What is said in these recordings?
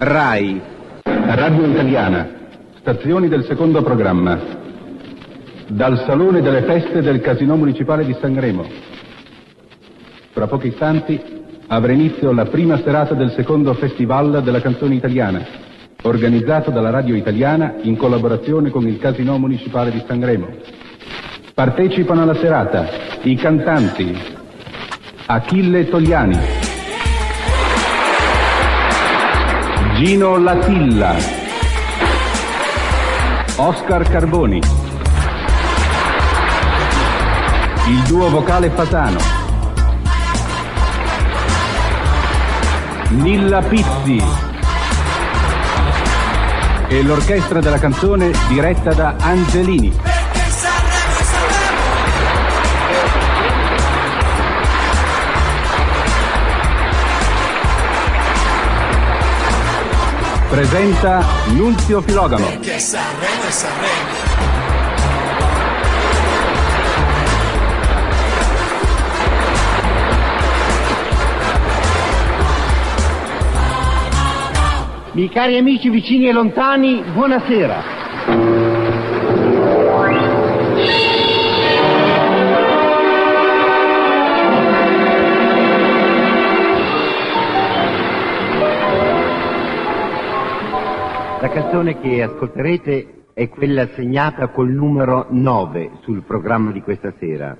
RAI. Radio Italiana. Stazioni del secondo programma. Dal Salone delle Feste del Casinò Municipale di Sanremo. Fra pochi istanti avrà inizio la prima serata del secondo Festival della Canzone Italiana, organizzato dalla Radio Italiana in collaborazione con il Casinò Municipale di Sanremo. Partecipano alla serata i cantanti Achille Togliani, Gino Latilla, Oscar Carboni, il duo vocale Fasano, Nilla Pizzi e l'orchestra della canzone diretta da Angelini. Presenta Nunzio Filogalo. Perché Sanremo è Sanremo. Miei cari amici vicini e lontani, buonasera. La canzone che ascolterete è quella segnata col numero 9 sul programma di questa sera.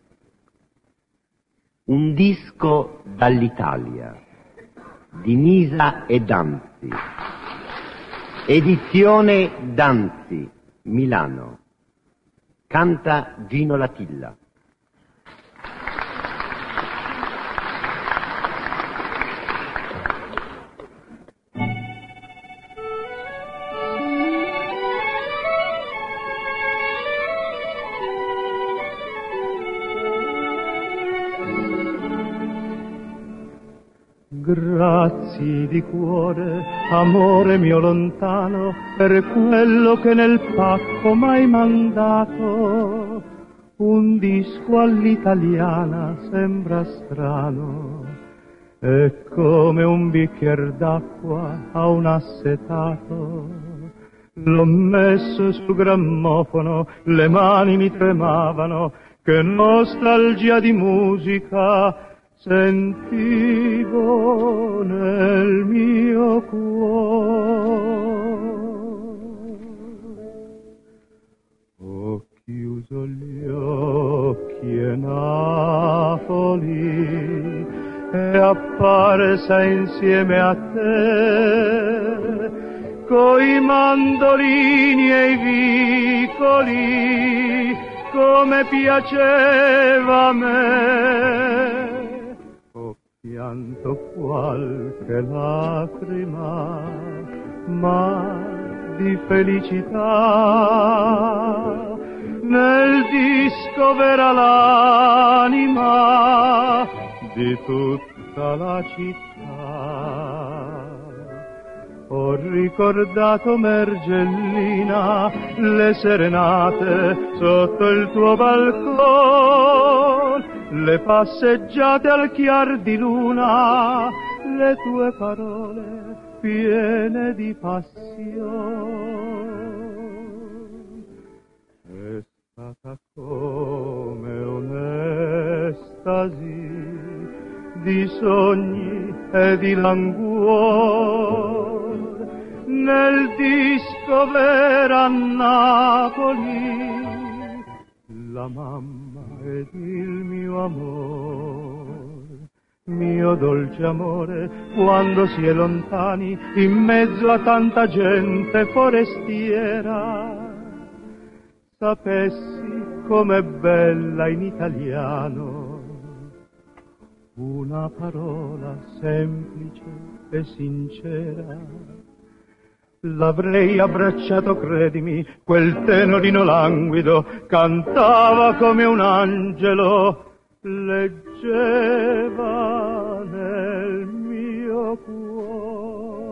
Un disco dall'Italia, di Nisa e Danzi, edizione Danzi, Milano. Canta Gino Latilla. Grazie di cuore, amore mio lontano, per quello che nel pacco m'hai mandato. Un disco all'italiana sembra strano, è come un bicchier d'acqua a un assetato. L'ho messo sul grammofono, le mani mi tremavano, che nostalgia di musica sentivo nel mio cuore. Ho chiuso gli occhi e Napoli è apparsa insieme a te, coi mandolini e i vicoli, come piaceva a me. Pianto qualche lacrima, ma di felicità. Nel disco verrà l'anima di tutta la città. Ho ricordato, Mergellina, le serenate sotto il tuo balcone, le passeggiate al chiar di luna, le tue parole piene di passione. È stata come un'estasi di sogni e di languore. Nel disco vera Napoli, la mamma ed il mio amore, mio dolce amore, quando si è lontani in mezzo a tanta gente forestiera. Sapessi com'è bella in italiano una parola semplice e sincera. L'avrei abbracciato, credimi, quel tenorino languido cantava come un angelo, leggeva nel mio cuore.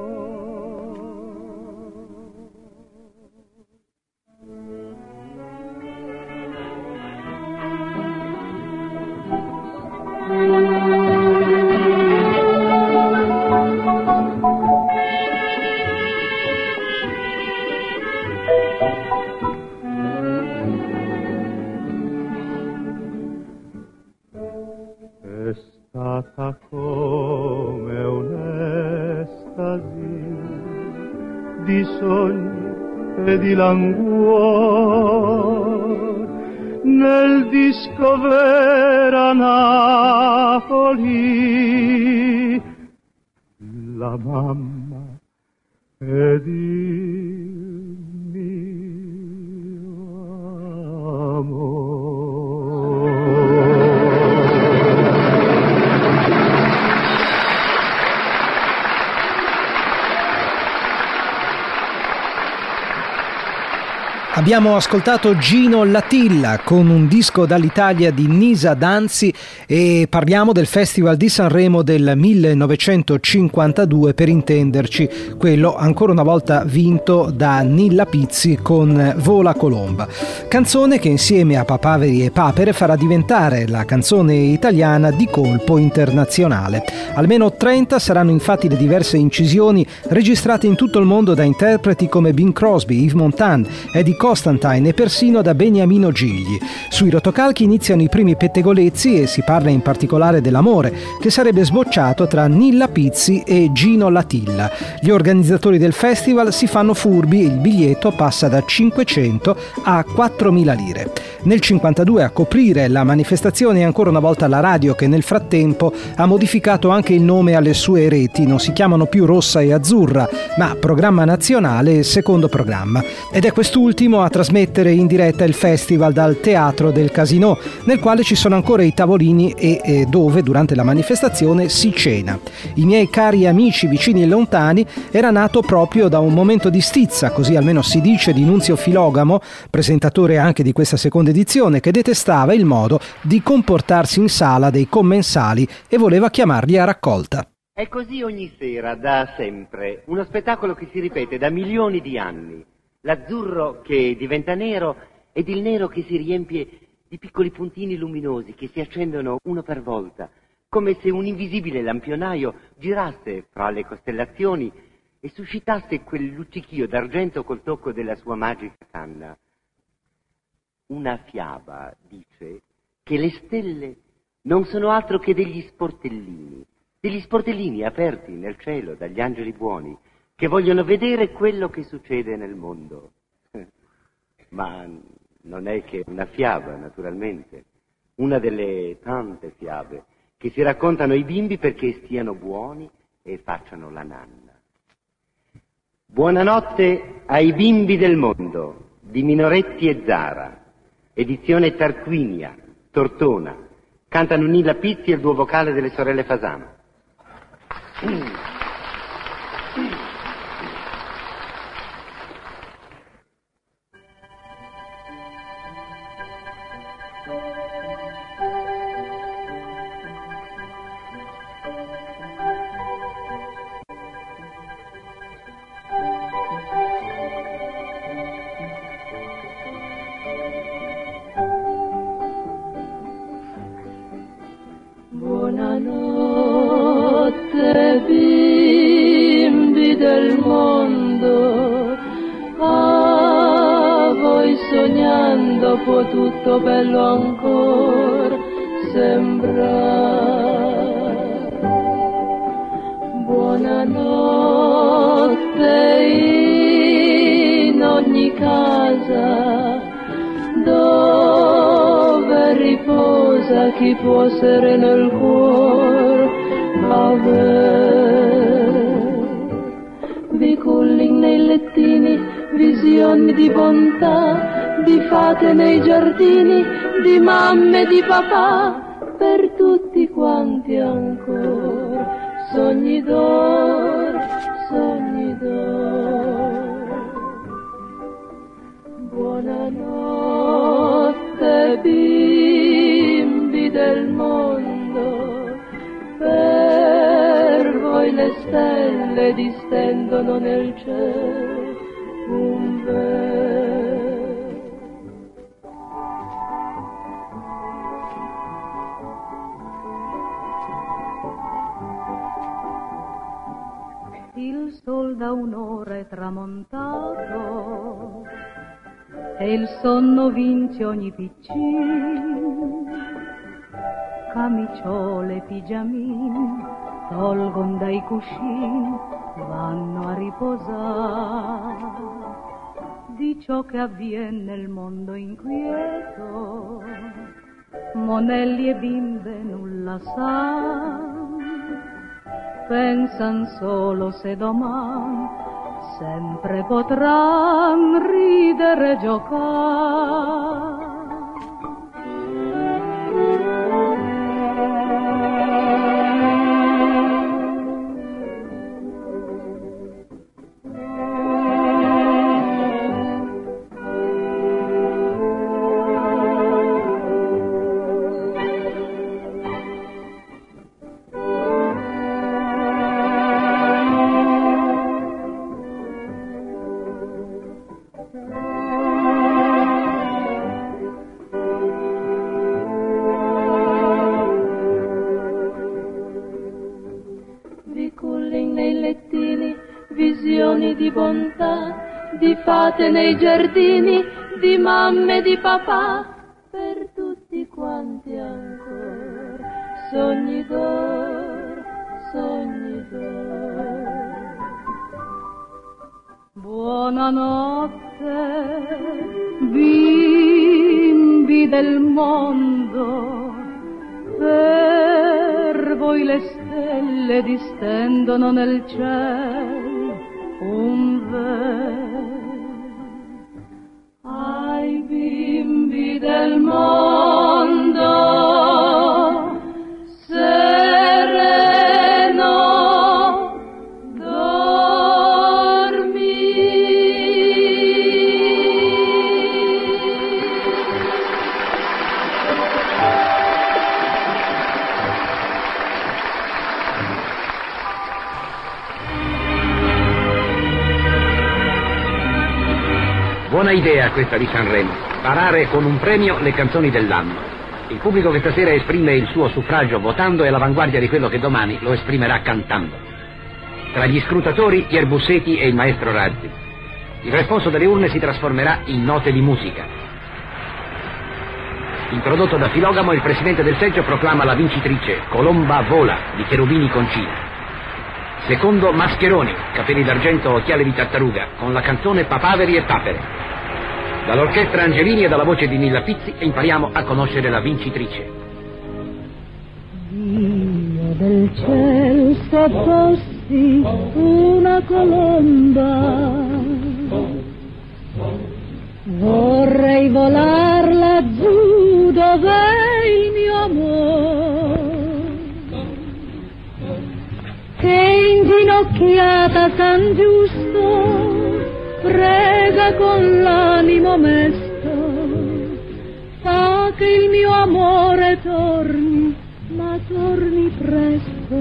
nata come un'estasi di sogni e di languor nel disco vera Napoli, la mamma ed il mio amore. Abbiamo ascoltato Gino Latilla con un disco dall'Italia di Nisa Danzi e parliamo del Festival di Sanremo del 1952, per intenderci, quello ancora una volta vinto da Nilla Pizzi con Vola Colomba, canzone che insieme a Papaveri e Papere farà diventare la canzone italiana di colpo internazionale. Almeno 30 saranno infatti le diverse incisioni registrate in tutto il mondo da interpreti come Bing Crosby, Yves Montand, Eddie Constantine e persino da Beniamino Gigli. Sui rotocalchi iniziano i primi pettegolezzi e si parla in particolare dell'amore che sarebbe sbocciato tra Nilla Pizzi e Gino Latilla. Gli organizzatori del festival si fanno furbi e il biglietto passa da 500 a 4.000 lire. Nel 52 a coprire la manifestazione è ancora una volta la radio, che nel frattempo ha modificato anche il nome alle sue reti. Non si chiamano più Rossa e Azzurra, ma Programma Nazionale e Secondo Programma. Ed è quest'ultimo a trasmettere in diretta il festival dal Teatro del Casino, nel quale ci sono ancora i tavolini e dove durante la manifestazione si cena. I miei cari amici vicini e lontani era nato proprio da un momento di stizza, così almeno si dice, di Nunzio Filogamo, presentatore anche di questa seconda edizione, che detestava il modo di comportarsi in sala dei commensali e voleva chiamarli a raccolta. È così ogni sera, da sempre, uno spettacolo che si ripete da milioni di anni. L'azzurro che diventa nero ed il nero che si riempie di piccoli puntini luminosi che si accendono uno per volta, come se un invisibile lampionaio girasse fra le costellazioni e suscitasse quel luccichio d'argento col tocco della sua magica canna. Una fiaba dice che le stelle non sono altro che degli sportellini aperti nel cielo dagli angeli buoni, che vogliono vedere quello che succede nel mondo. Ma non è che una fiaba, naturalmente, una delle tante fiabe che si raccontano ai bimbi perché stiano buoni e facciano la nanna. Buonanotte ai bimbi del mondo, di Minoretti e Zara, edizione Tarquinia, Tortona, cantano Nilla Pizzi e il duo vocale delle sorelle Fasano. Buonanotte bimbi del mondo, a voi sognando può tutto bello ancor sembrare. Buonanotte in ogni casa dove riposa chi può sereno il cuor aver. Vi culling nei lettini, visioni di bontà, di fate nei giardini, di mamme e di papà, per tutti quanti ancor sogni d'or, sogni d'or. Buonanotte bimbi del mondo, per voi le stelle distendono nel cielo un velo. Il sol da un'ora è tramontato e il sonno vince ogni piccin. camiciole, pigiamini, tolgon dai cuscini, vanno a riposare. Di ciò che avviene nel mondo inquieto, monelli e bimbe nulla san, pensan solo se domani sempre potran ridere e giocare. Di bontà, di fate nei giardini, di mamme e di papà, per tutti quanti ancora sogni d'oro, sogni d'oro. Buonanotte, bimbi del mondo, per voi le stelle distendono nel cielo un velo. Ai bimbi del mondo, sereno dormi. Buona idea questa di Sanremo, parare con un premio le canzoni dell'anno. Il pubblico che stasera esprime il suo suffragio votando è all'avanguardia di quello che domani lo esprimerà cantando. Tra gli scrutatori Pier Bussetti e il maestro Razzi. Il responso delle urne si trasformerà in note di musica. Introdotto da Filogamo, il presidente del seggio proclama la vincitrice Colomba Vola di Cherubini Concina. Secondo Mascheroni, capelli d'argento, occhiali di tartaruga, con la canzone Papaveri e Papere. Dall'orchestra Angelini e dalla voce di Nilla Pizzi impariamo a conoscere la vincitrice. Dio del ciel, se fossi una colomba, vorrei volar laggiù dove il mio amore, che inginocchiata San Giusto prega con l'animo mesto, fa che il mio amore torni, ma torni presto.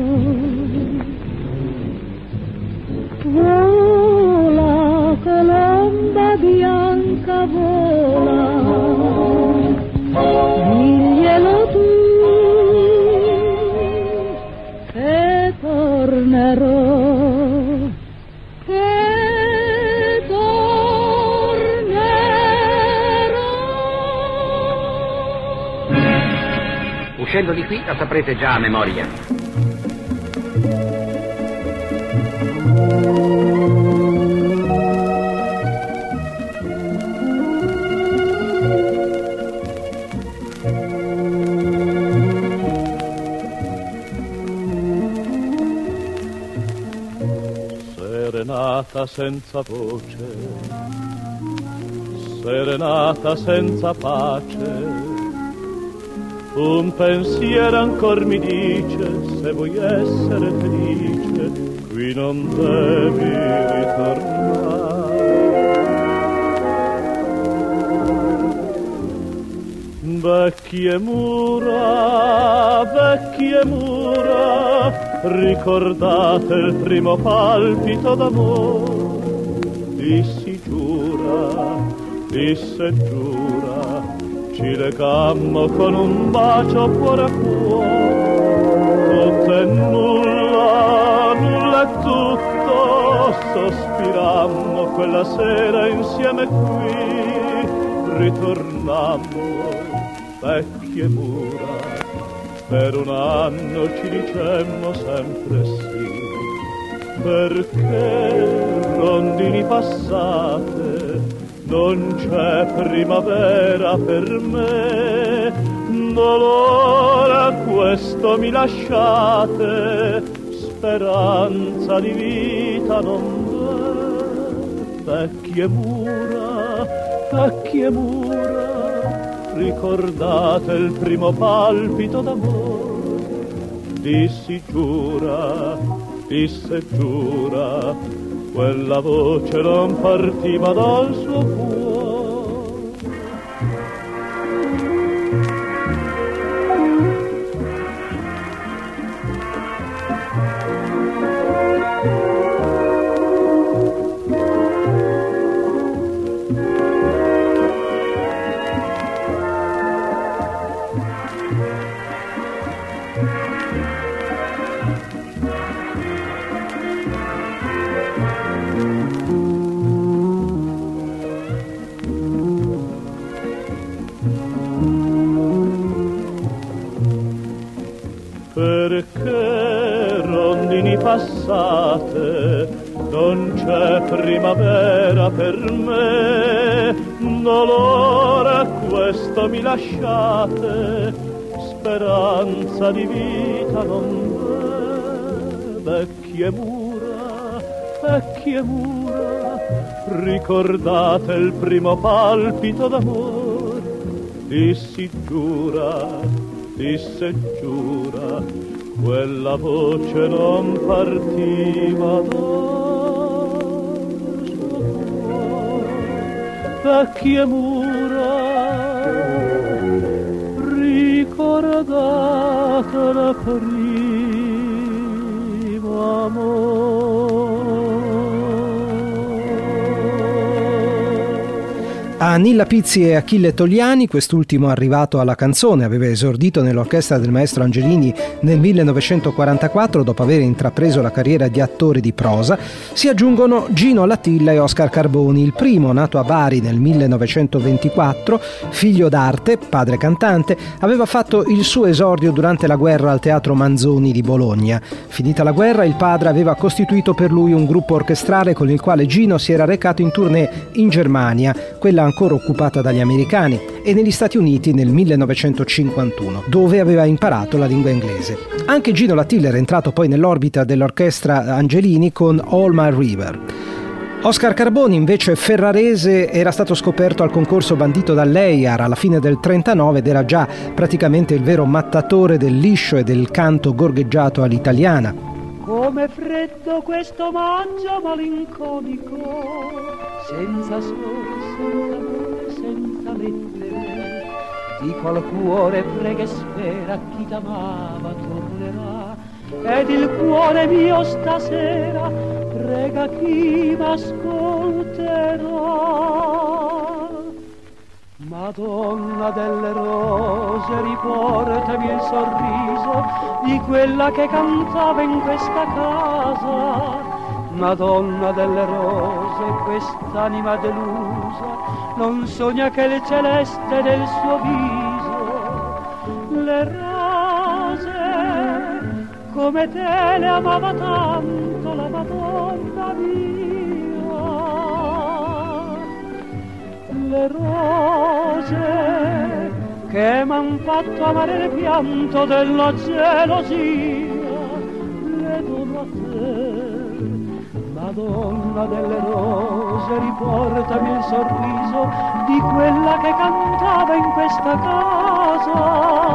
Vola, colomba bianca, vola, diglielo tu, che tornerò, che tornerò. Uscendo di qui la saprete già a memoria. Serenata senza voce, serenata senza pace, un pensiero ancor mi dice, se vuoi essere felice, qui non devi ritornare. Vecchie mura, ricordate il primo palpito d'amore, dissi giura, disse giura, ci legammo con un bacio cuore a cuore, tutto e nulla, nulla è tutto, sospirammo quella sera insieme qui, ritornammo, vecchie mura, per un anno ci dicemmo sempre sì, perché rondini passate non c'è primavera per me, dolore a questo mi lasciate, speranza di vita non v'è, vecchie mura, ricordate il primo palpito d'amore, disse giura, quella voce non partiva dal suo cuore. Perché rondini passate non c'è primavera per me, dolore a questo mi lasciate, speranza di vita non v'è, vecchie mura, ricordate il primo palpito d'amore, disse giura, quella voce non partiva dal suo cuore. Vecchie mura, ricordate la prima amore. A Nilla Pizzi e Achille Togliani, quest'ultimo arrivato alla canzone, aveva esordito nell'orchestra del maestro Angelini nel 1944 dopo aver intrapreso la carriera di attore di prosa, si aggiungono Gino Latilla e Oscar Carboni. Il primo, nato a Bari nel 1924, figlio d'arte, padre cantante, aveva fatto il suo esordio durante la guerra al Teatro Manzoni di Bologna. Finita la guerra, il padre aveva costituito per lui un gruppo orchestrale con il quale Gino si era recato in tournée in Germania, quella ancora occupata dagli americani, e negli Stati Uniti nel 1951, dove aveva imparato la lingua inglese. Anche Gino Latilla era entrato poi nell'orbita dell'orchestra Angelini con All My River. Oscar Carboni, invece ferrarese, era stato scoperto al concorso bandito dall'EIAR alla fine del 1939 ed era già praticamente il vero mattatore del liscio e del canto gorgheggiato all'italiana. Come freddo questo maggio malinconico, senza sole, senza amore, senza lettere, dico al cuore prega e spera, chi t'amava tornerà, ed il cuore mio stasera prega chi m'ascolterà. Madonna delle rose, riportami il sorriso di quella che cantava in questa casa. Madonna delle rose, quest'anima delusa non sogna che il celeste del suo viso. Le rose come te le amava tanto la Madonna mia. Le rose che m'han fatto amare il pianto della gelosia, le dono a te. Madonna delle rose, riportami il sorriso di quella che cantava in questa casa.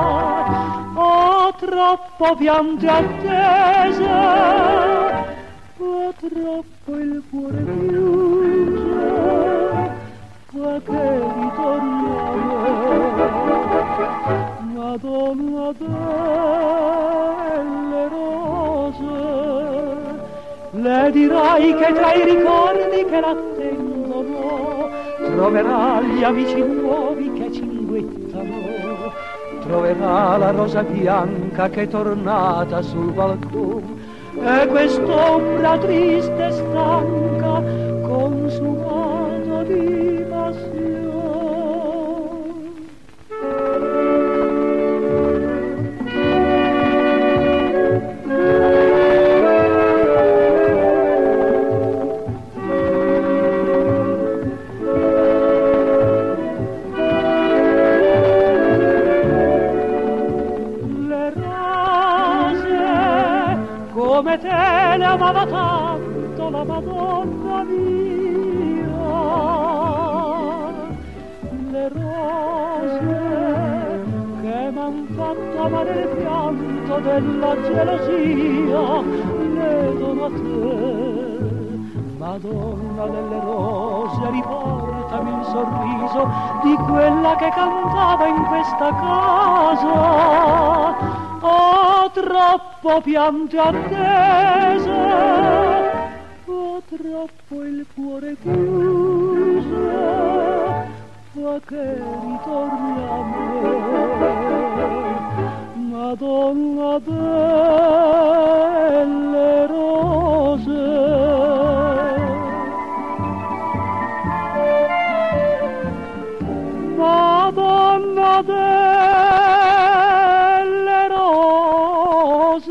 Ho troppo pianto e attese, ho troppo il cuore chiuso, che ritorno a me. Madonna delle rose, le dirai che tra i ricordi che l'attendono troverà gli amici nuovi che cinguettano, troverà la rosa bianca che è tornata sul balcone e quest'ombra triste e stanca consumata di passione. come te le amava tanto la Madonna mia. Le rose che m'han fatto amare il pianto della gelosia le dono a te. Madonna delle rose, riportami il sorriso di quella che cantava in questa casa. Ho troppo pianto attese, ho troppo il cuore chiuso, fa che ritorni a me, Madonna delle rose. Madonna delle rose.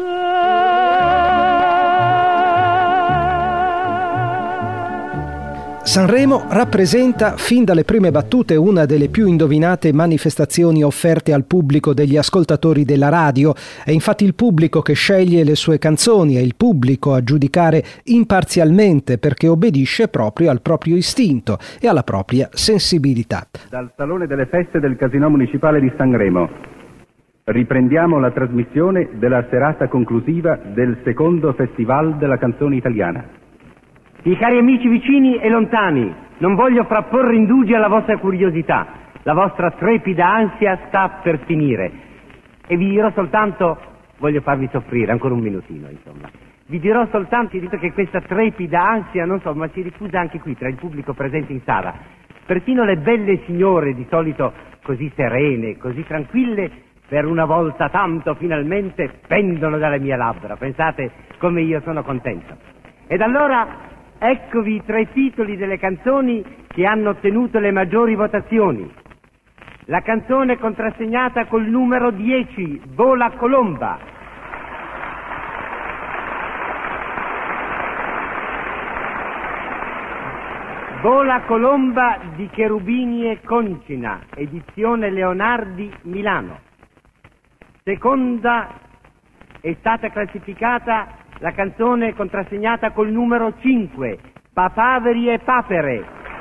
Sanremo rappresenta fin dalle prime battute una delle più indovinate manifestazioni offerte al pubblico degli ascoltatori della radio. È infatti il pubblico che sceglie le sue canzoni, è il pubblico a giudicare imparzialmente perché obbedisce proprio al proprio istinto e alla propria sensibilità. Dal Salone delle Feste del Casinò Municipale di Sanremo riprendiamo la trasmissione della serata conclusiva del secondo Festival della Canzone Italiana. I cari amici vicini e lontani, non voglio frapporre indugi alla vostra curiosità. La vostra trepida ansia sta per finire. E vi dirò soltanto, voglio farvi soffrire, ancora un minutino, insomma. Vi dirò soltanto, dito che questa trepida ansia, non so, ma si diffusa anche qui, tra il pubblico presente in sala. Persino le belle signore, di solito così serene, così tranquille, per una volta tanto finalmente pendono dalle mie labbra. Pensate come io sono contento. Ed allora eccovi i 3 titoli delle canzoni che hanno ottenuto le maggiori votazioni. La canzone contrassegnata col numero 10, Vola Colomba. Vola Colomba di Cherubini e Concina, edizione Leonardi, Milano. Seconda è stata classificata la canzone contrassegnata col numero 5, Papaveri e Papere.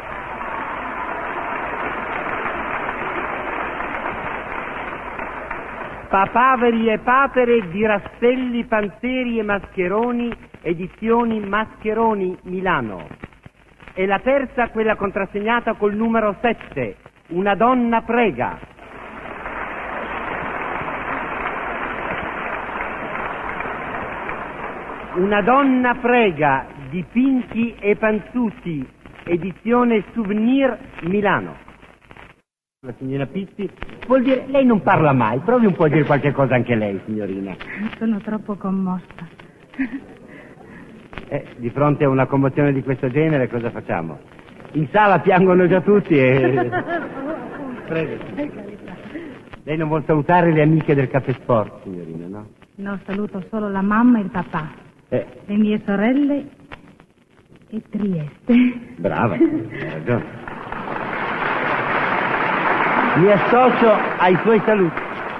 Papaveri e Papere di Rastelli, Panzeri e Mascheroni, edizioni Mascheroni, Milano. E la terza, quella contrassegnata col numero 7, Una donna prega. Una donna prega di Pinchi e Panzuti, edizione Souvenir, Milano. La signora Pizzi vuol dire, lei non parla mai, provi un po' a dire qualche cosa anche lei, signorina. Sono troppo commossa. Di fronte a una commozione di questo genere cosa facciamo? In sala piangono già tutti e... Prego. Lei non vuol salutare le amiche del Caffè Sport, signorina, no? No, saluto solo la mamma e il papà. Le mie sorelle e Trieste. Brava, hai ragione. Mi associo ai suoi saluti.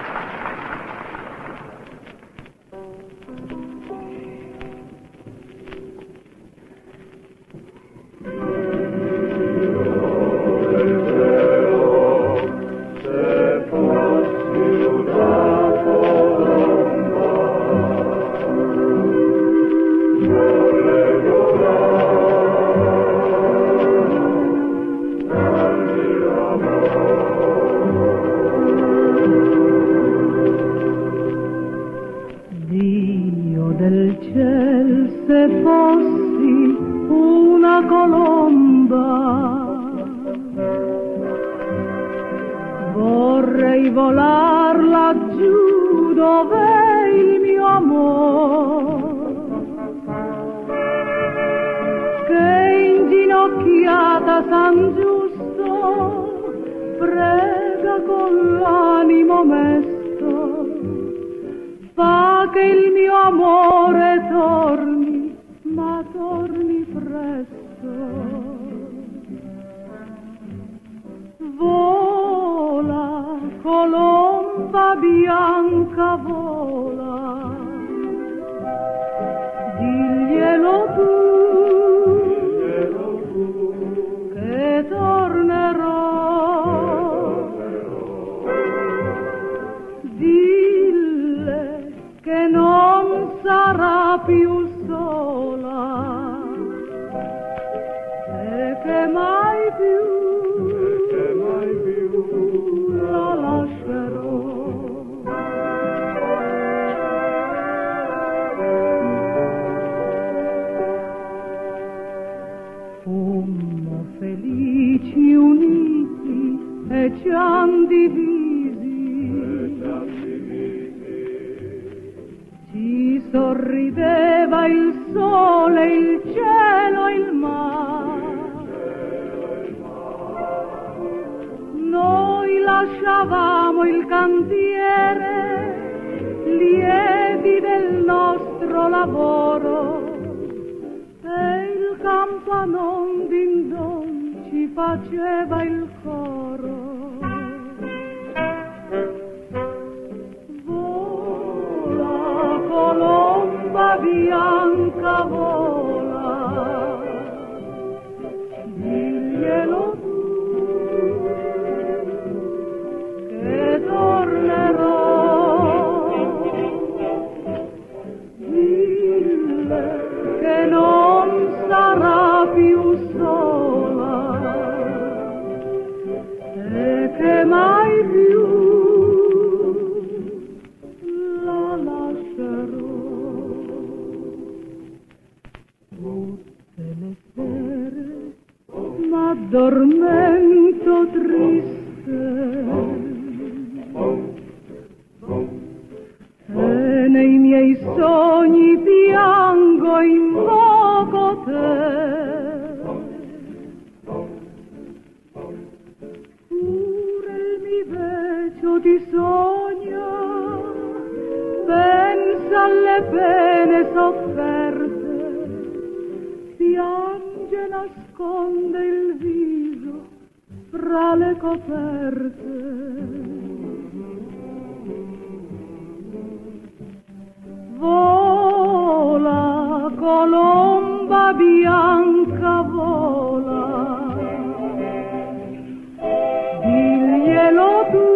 Vorrei volar laggiù dov'è il mio amor, che inginocchiata San Giusto prega con l'animo mesto, fa che il mio amore torni, ma torni presto. Vola, colomba bianca, vola, diglielo tu che tornerò, dille che non sarà più sola e che mai più la lascerò. Fummo felici uniti e ci han divisi, ci sorrideva il sole, il cielo e il mare. Noi lasciavamo il cantiere, lieti del nostro lavoro, e il campanon din don ci faceva il coro. Vola, colomba bianca, vola, diglielo tu che tornerò, dille che non sarà più sola e che mai più la lascerò. Tutte le sere m'addormento triste e nei miei sogni piango, invoco te. Pure il mi vecio ti sogna, pensa alle pene sofferte, piange, nasconde il viso fra le coperte. Vola, colomba bianca, vola, diglielo tu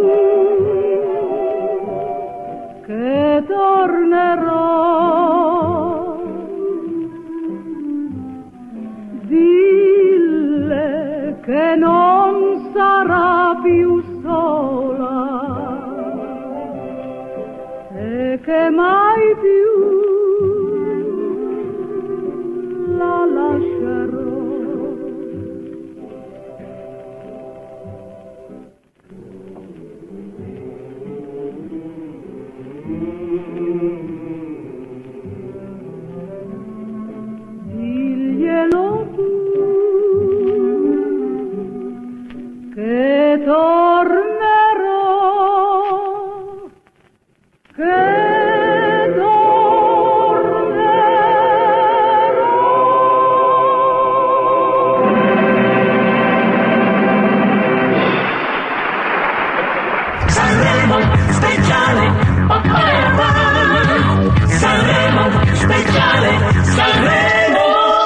che tornerò, dille che non sarà più sola e che mai più la lascerò. Diglielo tu che tornerò, che Sanremo speciale, Sanremo speciale, Sanremo.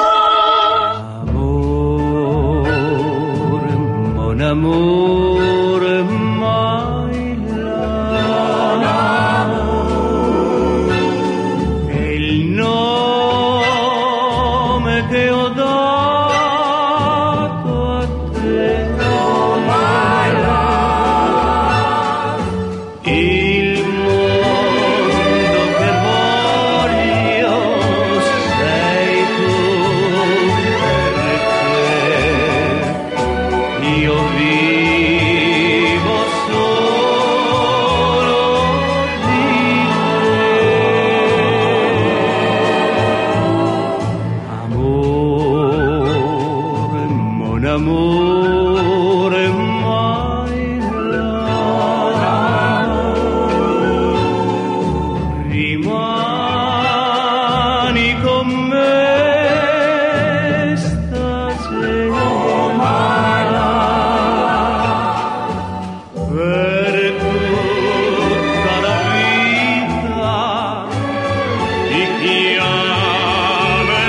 Amor, mon amour, my love, è il nome che ho dato a te. Oh my love, il mondo che voglio sei tu, perché io vivo solo di te. Amore, mon amore, my love, rimani con me stasera. Oh my love, per tutta la vita ti chiamerò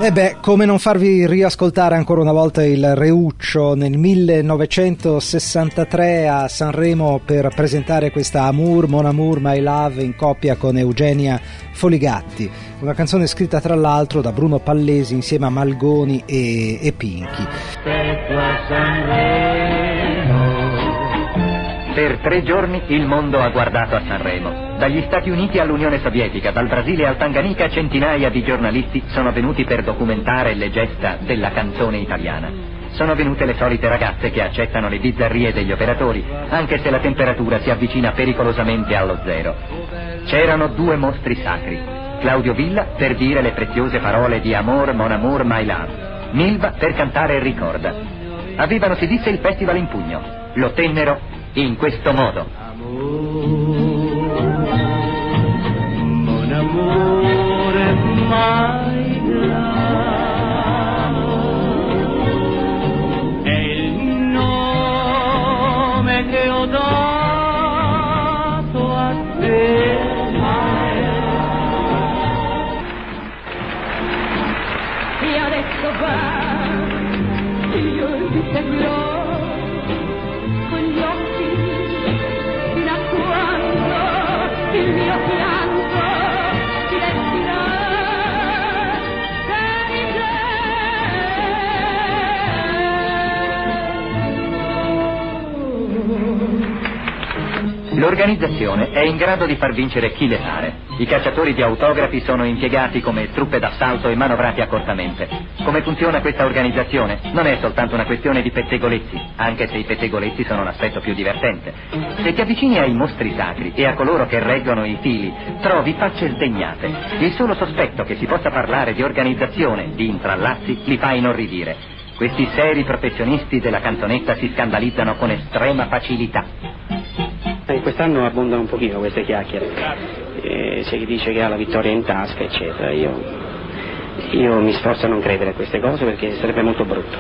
Come non farvi riascoltare ancora una volta il Reuccio nel 1963 a Sanremo per presentare questa Amour, Mon Amour, My Love in coppia con Eugenia Foligatti, una canzone scritta tra l'altro da Bruno Pallesi insieme a Malgoni e Pinchi. Per 3 giorni il mondo ha guardato a Sanremo. Dagli Stati Uniti all'Unione Sovietica, dal Brasile al Tanganica, centinaia di giornalisti sono venuti per documentare le gesta della canzone italiana. Sono venute le solite ragazze che accettano le bizzarrie degli operatori, anche se la temperatura si avvicina pericolosamente allo zero. C'erano 2 mostri sacri. Claudio Villa per dire le preziose parole di Amor, Mon Amour, My Love. Milva per cantare Ricorda. Avevano, si disse, il festival in pugno. Lo tennero in questo modo. Mon amour, my love, è il nome che ho dato a te. E adesso va, io ti seguirò con gli occhi fino a quando il mio pianto ti vestirà di te. L'organizzazione è in grado di far vincere chi le pare. I cacciatori di autografi sono impiegati come truppe d'assalto e manovrati accortamente. Come funziona questa organizzazione? Non è soltanto una questione di pettegolezzi, anche se i pettegolezzi sono l'aspetto più divertente. Se ti avvicini ai mostri sacri e a coloro che reggono i fili, trovi facce sdegnate. Il solo sospetto che si possa parlare di organizzazione, di intrallazzi, li fa inorridire. Questi seri professionisti della canzonetta si scandalizzano con estrema facilità. Quest'anno abbondano un pochino queste chiacchiere, c'è chi dice che ha la vittoria in tasca eccetera, io mi sforzo a non credere a queste cose perché sarebbe molto brutto.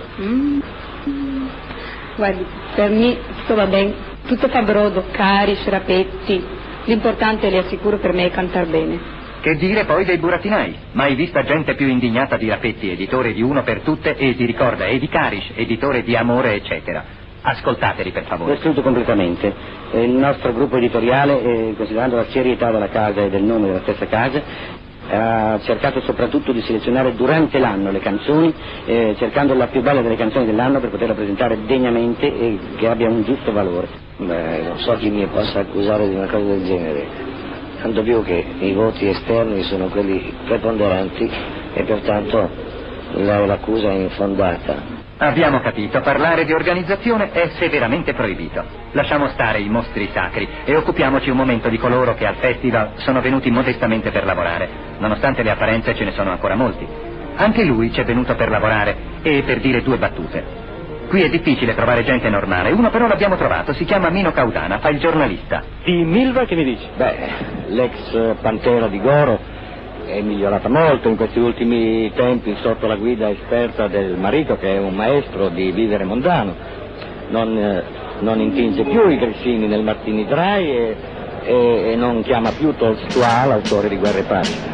Guardi, per me tutto va bene, tutto fa brodo, cari, sciarapetti, l'importante, le assicuro, per me è cantar bene. Che dire poi dei burattinai? Mai vista gente più indignata di Rapetti, editore di Uno per Tutte, e di Ricorda, e di Carish, editore di Amore eccetera. Ascoltateli per favore. Lo escludo completamente. Il nostro gruppo editoriale, considerando la serietà della casa e del nome della stessa casa, ha cercato soprattutto di selezionare durante l'anno le canzoni, cercando la più bella delle canzoni dell'anno per poterla presentare degnamente e che abbia un giusto valore. Non so chi mi possa accusare di una cosa del genere, tanto più che i voti esterni sono quelli preponderanti e pertanto l'accusa è infondata. Abbiamo capito, parlare di organizzazione è severamente proibito. Lasciamo stare i mostri sacri e occupiamoci un momento di coloro che al festival sono venuti modestamente per lavorare. Nonostante le apparenze ce ne sono ancora molti. Anche lui c'è venuto per lavorare e per dire 2 battute. Qui è difficile trovare gente normale, uno però l'abbiamo trovato, si chiama Mino Caudana, fa il giornalista. Di Milva che mi dici? L'ex Pantera di Goro è migliorata molto in questi ultimi tempi sotto la guida esperta del marito, che è un maestro di vivere mondano. Non intinge più i grissini nel Martini Dry e non chiama più Tolstoy l'autore di Guerra e Pace.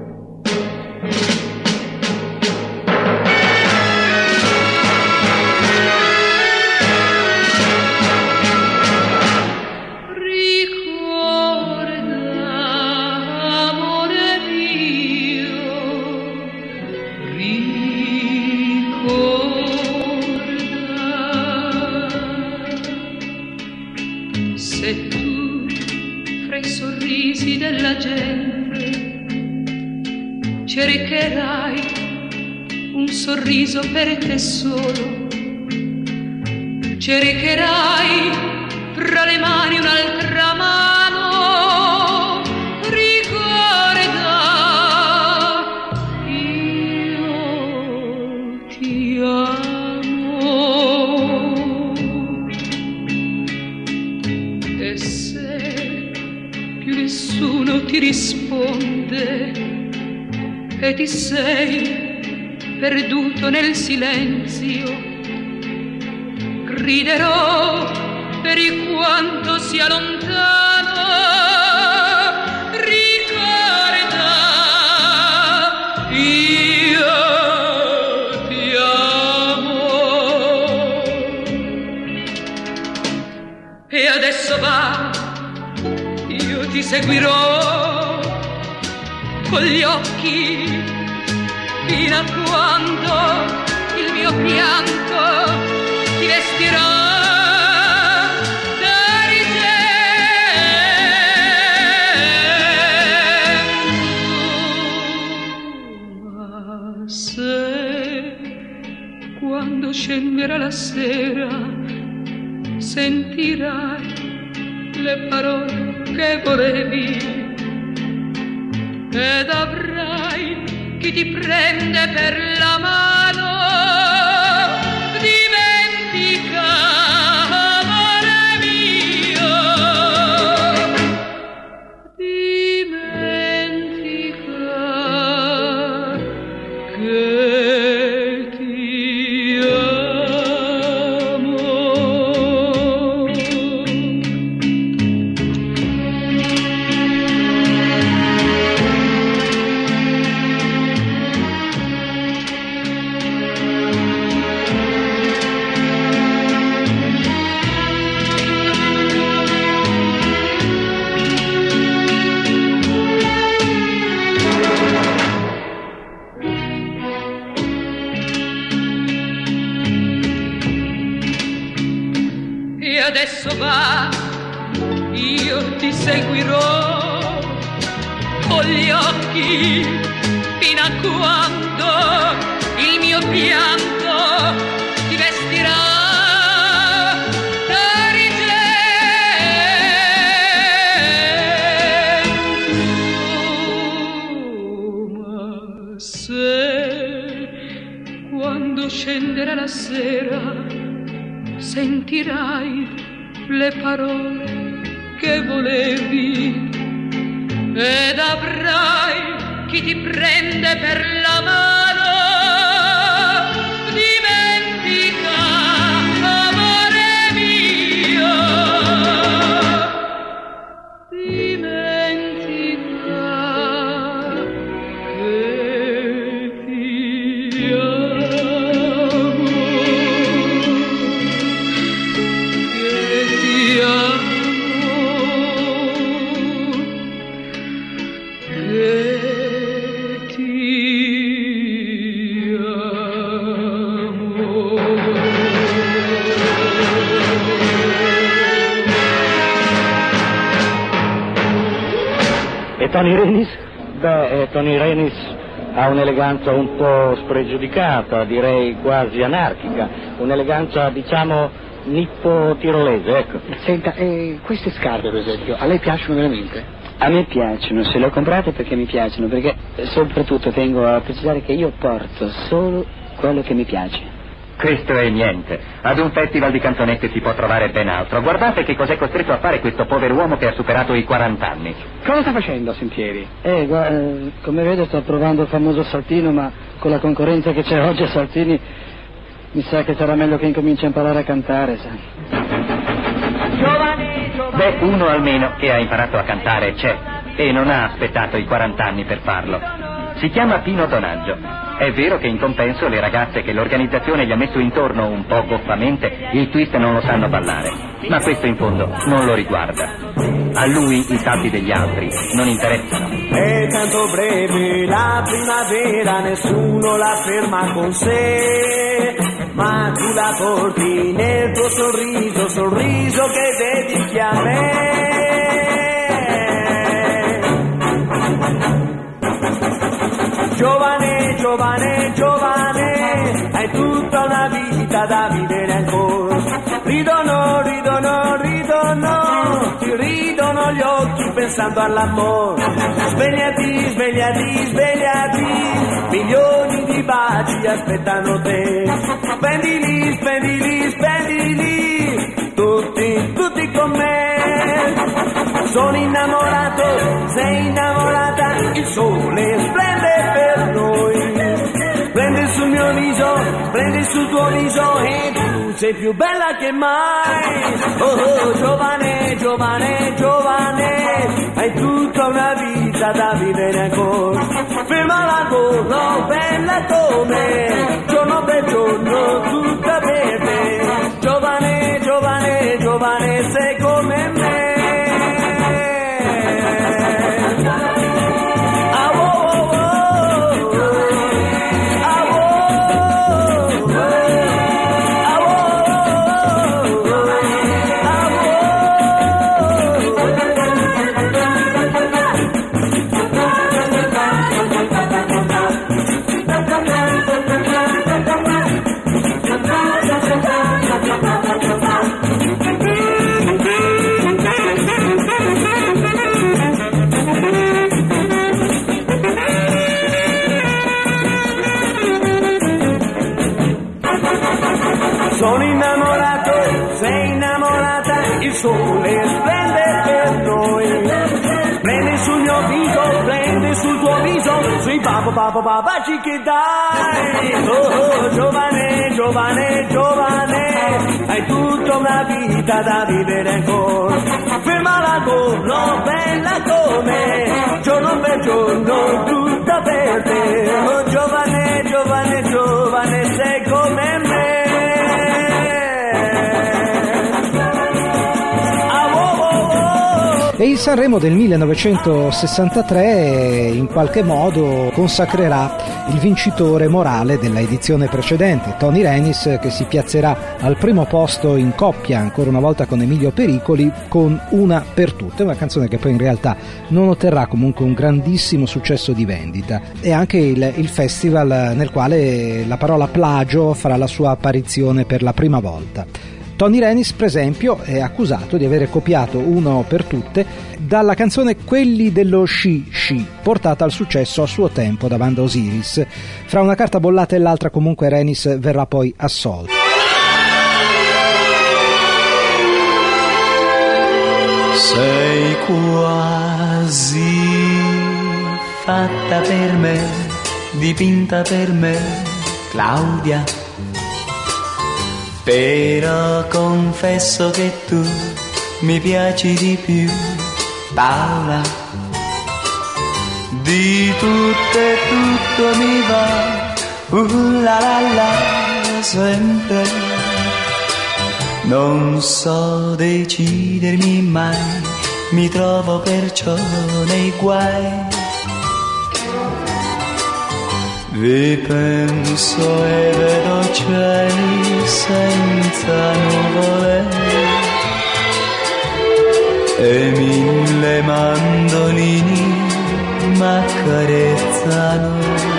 Cercherai un sorriso per te solo, cercherai fra le mani un'altra mano, ricorda, io ti amo. E se più nessuno ti risponde e ti sei perduto nel silenzio, griderò per quanto sia lontano, ricorda, io con gli occhi fino a quando il mio pianto ti vestirà d'argento. Ma se quando scenderà la sera sentirai le parole che volevi ed avrai chi ti prende per la mano, dimentica, amore mio, dimentica che ti amo. E adesso va, io ti seguirò con gli occhi fino a quando il mio pianto ti vestirà d'argento. Ma se quando scenderà la sera sentirai le parole che volevi ed avrai chi ti prende per la mano, dimentica, amore mio, dimentica che ti amo. E Tony Renis? Beh, Tony Renis ha un'eleganza un po' spregiudicata, direi quasi anarchica, un'eleganza, diciamo, nippo-tirolese, ecco. Senta, queste scarpe, per esempio, a lei piacciono veramente? A me piacciono, se le ho comprate perché mi piacciono, perché soprattutto tengo a precisare che io porto solo quello che mi piace. Questo è niente. Ad un festival di canzonette si può trovare ben altro. Guardate che cos'è costretto a fare questo povero uomo che ha superato i 40 anni. Cosa sta facendo a Sentieri? Come vede sto provando il famoso saltino, ma con la concorrenza che c'è oggi a Saltini mi sa che sarà meglio che incominci a imparare a cantare, sa. Beh, uno almeno che ha imparato a cantare c'è e non ha aspettato i 40 anni per farlo. Si chiama Pino Donaggio. È vero che in compenso le ragazze che l'organizzazione gli ha messo intorno un po' goffamente il twist non lo sanno ballare, ma questo in fondo non lo riguarda. A lui i salti degli altri non interessano. È tanto breve la primavera, nessuno la ferma con sé, ma tu la porti nel tuo sorriso, sorriso che dedichi a me. Giovane, giovane, giovane, hai tutta una vita da vivere ancora. Ridono, ridono, ridono, ti ridono gli occhi pensando all'amore. Svegliati, svegliati, svegliati, milioni di baci aspettano te. Spendili, spendili, spendili, tutti, tutti con me. Sono innamorato, sei innamorata, il sole splende per noi. Prendi sul mio viso, prendi sul tuo viso e tu sei più bella che mai. Oh, oh, giovane, giovane, giovane, hai tutta una vita da vivere ancora. Ferma la gola, bella come, giorno per giorno, tutta per te. Giovane, giovane, giovane, sei come me. viso, prendi sul tuo viso, sui baci che dai. Oh, giovane, giovane, giovane, hai tutta una vita da vivere ancora. Fermala corno, bella come, giorno per giorno, tutta per te. Oh, giovane, giovane, giovane, sei come me. E il Sanremo del 1963 in qualche modo consacrerà il vincitore morale della edizione precedente, Tony Renis, che si piazzerà al primo posto in coppia ancora una volta con Emilio Pericoli con Una per tutte, una canzone che poi in realtà non otterrà comunque un grandissimo successo di vendita. È anche il festival nel quale la parola plagio farà la sua apparizione per la prima volta. Tony Renis, per esempio, è accusato di avere copiato Uno per tutte dalla canzone Quelli dello Sci Sci, portata al successo a suo tempo da Wanda Osiris. Fra una carta bollata e l'altra comunque Renis verrà poi assolto. Sei quasi fatta per me, dipinta per me, Claudia. Però confesso che tu mi piaci di più, Paola. Di tutte tutto mi va, la la la, sempre. Non so decidermi mai, mi trovo perciò nei guai. Vi penso e vedo cieli senza nuvole e 1000 mandolini m'accarezzano.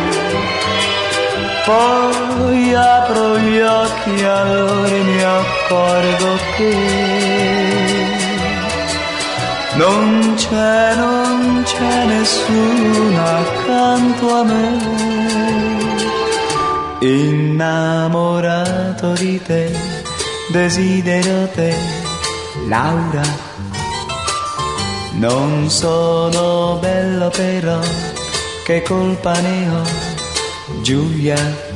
Poi apro gli occhi, allora mi accorgo che non c'è nessuno accanto a me. Innamorato di te, desidero te, Laura. Non sono bello però, che colpa ne ho, Giulia.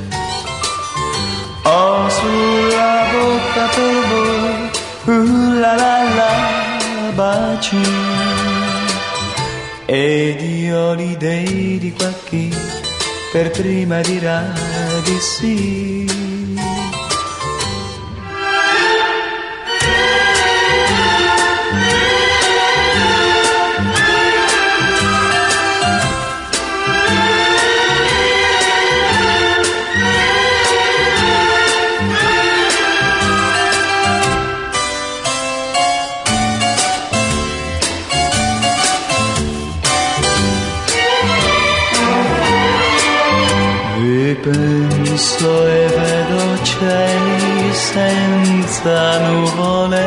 Ho sulla bocca per voi, la la la, baci. Ed io li dei di qua chi per prima dirà di sì. Penso e vedo cieli senza nuvole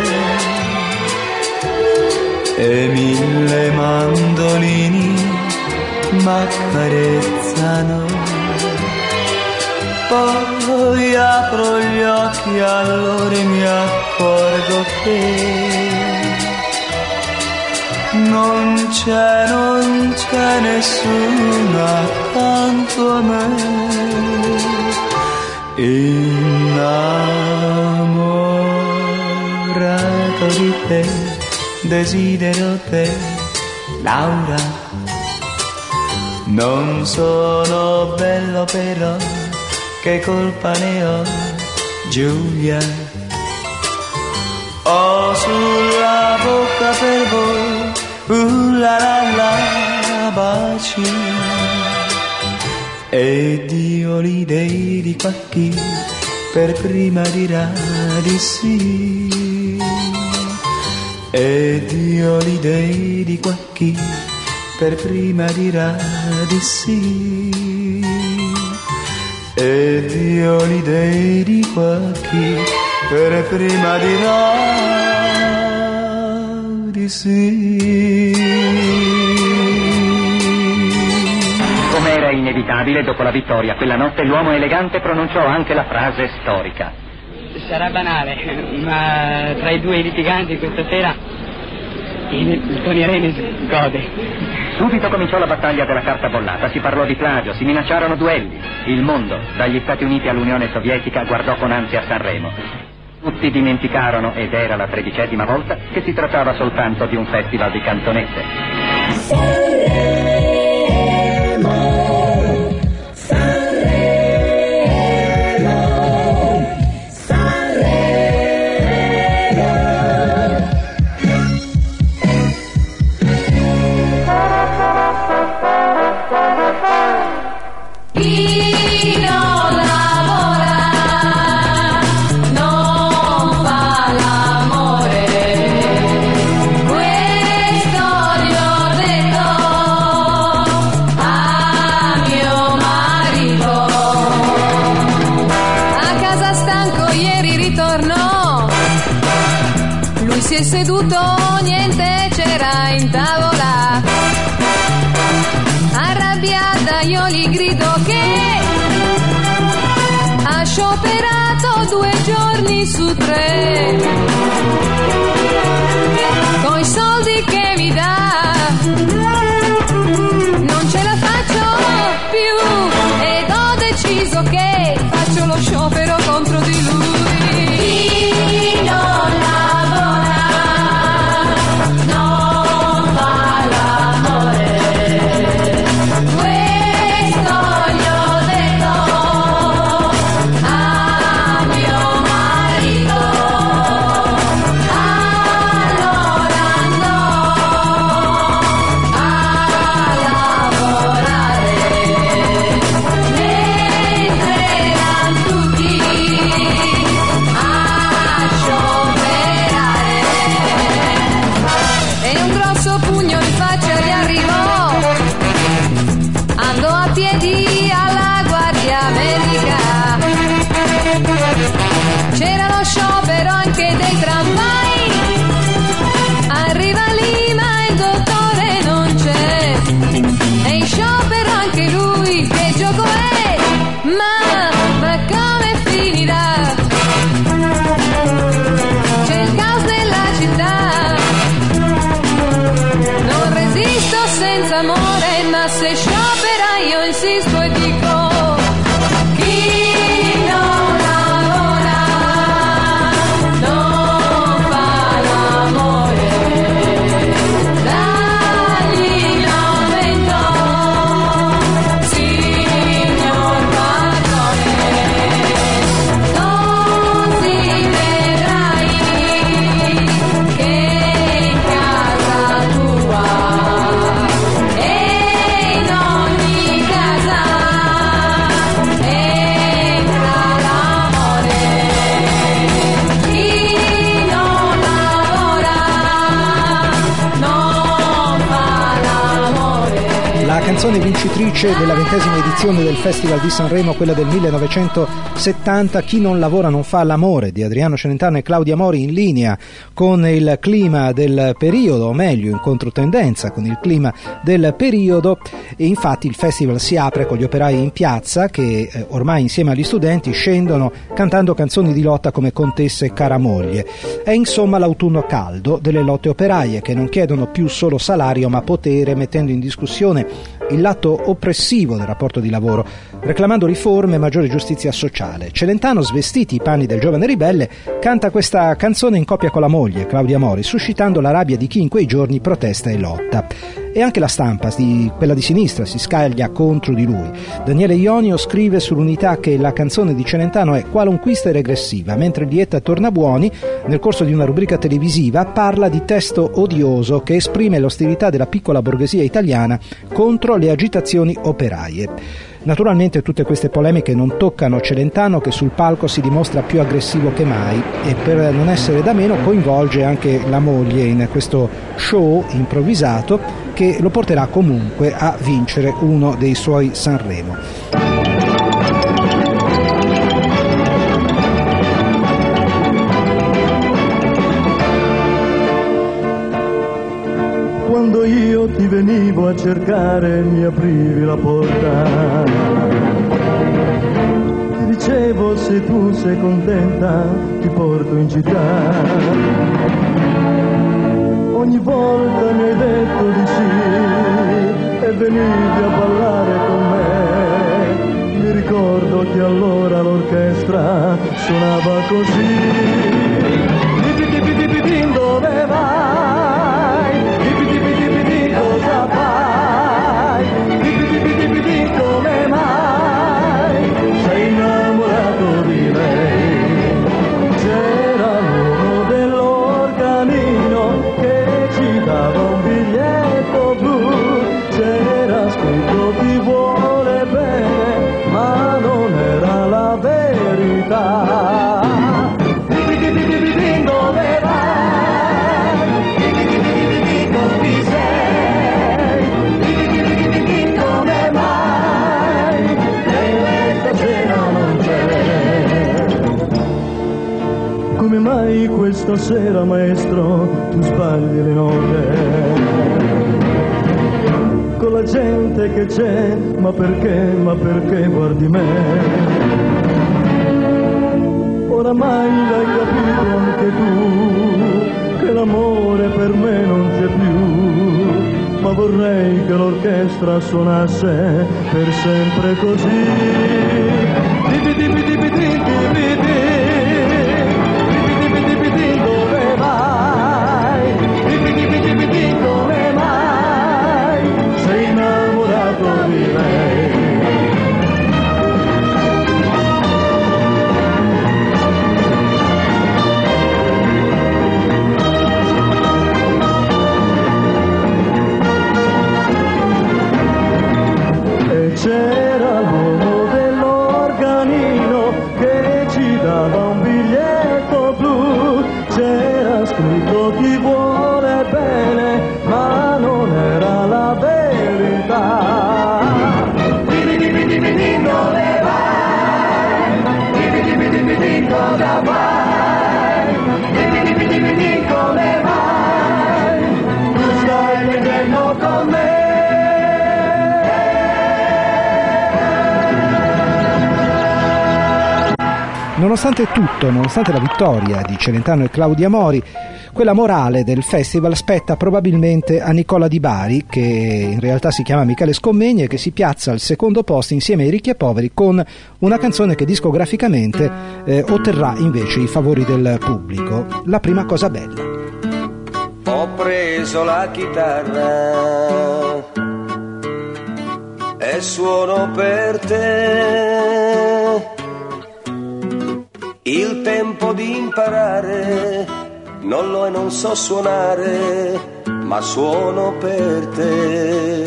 e 1000 mandolini m'accarezzano. Poi apro gli occhi, allora mi accorgo che non c'è nessuno accanto a me. Innamorato di te, desidero te, Laura. Non sono bello però, che colpa ne ho, Giulia. Ho sulla bocca per voi, la la la, baci. Ed io li dei di qua chi per prima dirà di sì. Ed io li dei di qua chi per prima dirà di sì. Ed io li dei di qua chi per prima dirà di sì. Come era inevitabile, dopo la vittoria quella notte l'uomo elegante pronunciò anche la frase storica. Sarà banale, ma tra i due litiganti questa sera Il Tony Renes gode. Subito cominciò la battaglia della carta bollata, si parlò di plagio, si minacciarono duelli. Il mondo, dagli Stati Uniti all'Unione Sovietica, guardò con ansia Sanremo. Tutti dimenticarono, ed era la 13ª volta, che si trattava soltanto di un festival di canzonette. Chi non lavora non fa l'amore, questo gli ho detto a mio marito. A casa stanco ieri ritornò, lui si è seduto, niente c'era in tavola. Arrabbiata io gli grido che ha scioperato 2 giorni su 3 coi soldi che mi dà non ce la faccio più ed ho deciso che faccio lo sciopero contro di lui. Chi non lavora non fa l'amore, c'era lo sciopero anche dei tramvai, arriva lì ma il dottore non c'è, è in sciopero anche lui, che gioco è? Ma come finirà? C'è il caos nella città, non resisto senza amore, ma se sciopera io insisto e dico canzone vincitrice della 20ª edizione del Festival di Sanremo, quella del 1970, Chi non lavora non fa l'amore, di Adriano Celentano e Claudia Mori, in linea con il clima del periodo, o meglio in controtendenza con il clima del periodo. E infatti il festival si apre con gli operai in piazza che ormai insieme agli studenti scendono cantando canzoni di lotta come Contessa e Caramoglie. È insomma l'autunno caldo delle lotte operaie, che non chiedono più solo salario ma potere, mettendo in discussione il lato oppressivo del rapporto di lavoro, reclamando riforme e maggiore giustizia sociale. Celentano, svestiti i panni del giovane ribelle, canta questa canzone in coppia con la moglie, Claudia Mori, suscitando la rabbia di chi in quei giorni protesta e lotta. E anche la stampa, quella di sinistra, si scaglia contro di lui. Daniele Ionio scrive sull'Unità che la canzone di Celentano è qualunquista e regressiva, mentre Lietta Tornabuoni, nel corso di una rubrica televisiva, parla di testo odioso che esprime l'ostilità della piccola borghesia italiana contro le agitazioni operaie. Naturalmente tutte queste polemiche non toccano Celentano, che sul palco si dimostra più aggressivo che mai e, per non essere da meno, coinvolge anche la moglie in questo show improvvisato che lo porterà comunque a vincere uno dei suoi Sanremo. Quando io ti venivo a cercare mi aprivi la porta, ti dicevo se tu sei contenta ti porto in città. ogni volta mi hai detto di sì e venivi a ballare con me. Mi ricordo che allora l'orchestra suonava così. Dove vai? Cosa fai? Come mai sei innamorato di lei? C'era l'uomo dell'organino che ci dava un biglietto blu, c'era scritto ti vuole bene, ma non era la verità. Dove vai? Chi sei? Come mai? Lei stasera non c'è. Come mai questa sera, maestro, tu sbagli le note? Con la gente che c'è, ma perché guardi me? Oramai l'hai capito anche tu, che l'amore per me non c'è più, ma vorrei che l'orchestra suonasse per sempre così. Dove vai? Come mai sei innamorato di lei? C'era l'uomo dell'organino che ci dava un biglietto blu, c'era scritto ti vuole bene, ma non era la verità. Dove vai? Cosa fai? Come mai? Tu stai vedendo con me? Nonostante tutto, nonostante la vittoria di Celentano e Claudia Mori, quella morale del festival spetta probabilmente a Nicola Di Bari, che in realtà si chiama Michele Scommegni e che si piazza al secondo posto insieme ai Ricchi e Poveri con una canzone che discograficamente otterrà invece i favori del pubblico, La prima cosa bella. Ho preso la chitarra e suono per te. Il tempo di imparare non lo è, non so suonare, ma suono per te.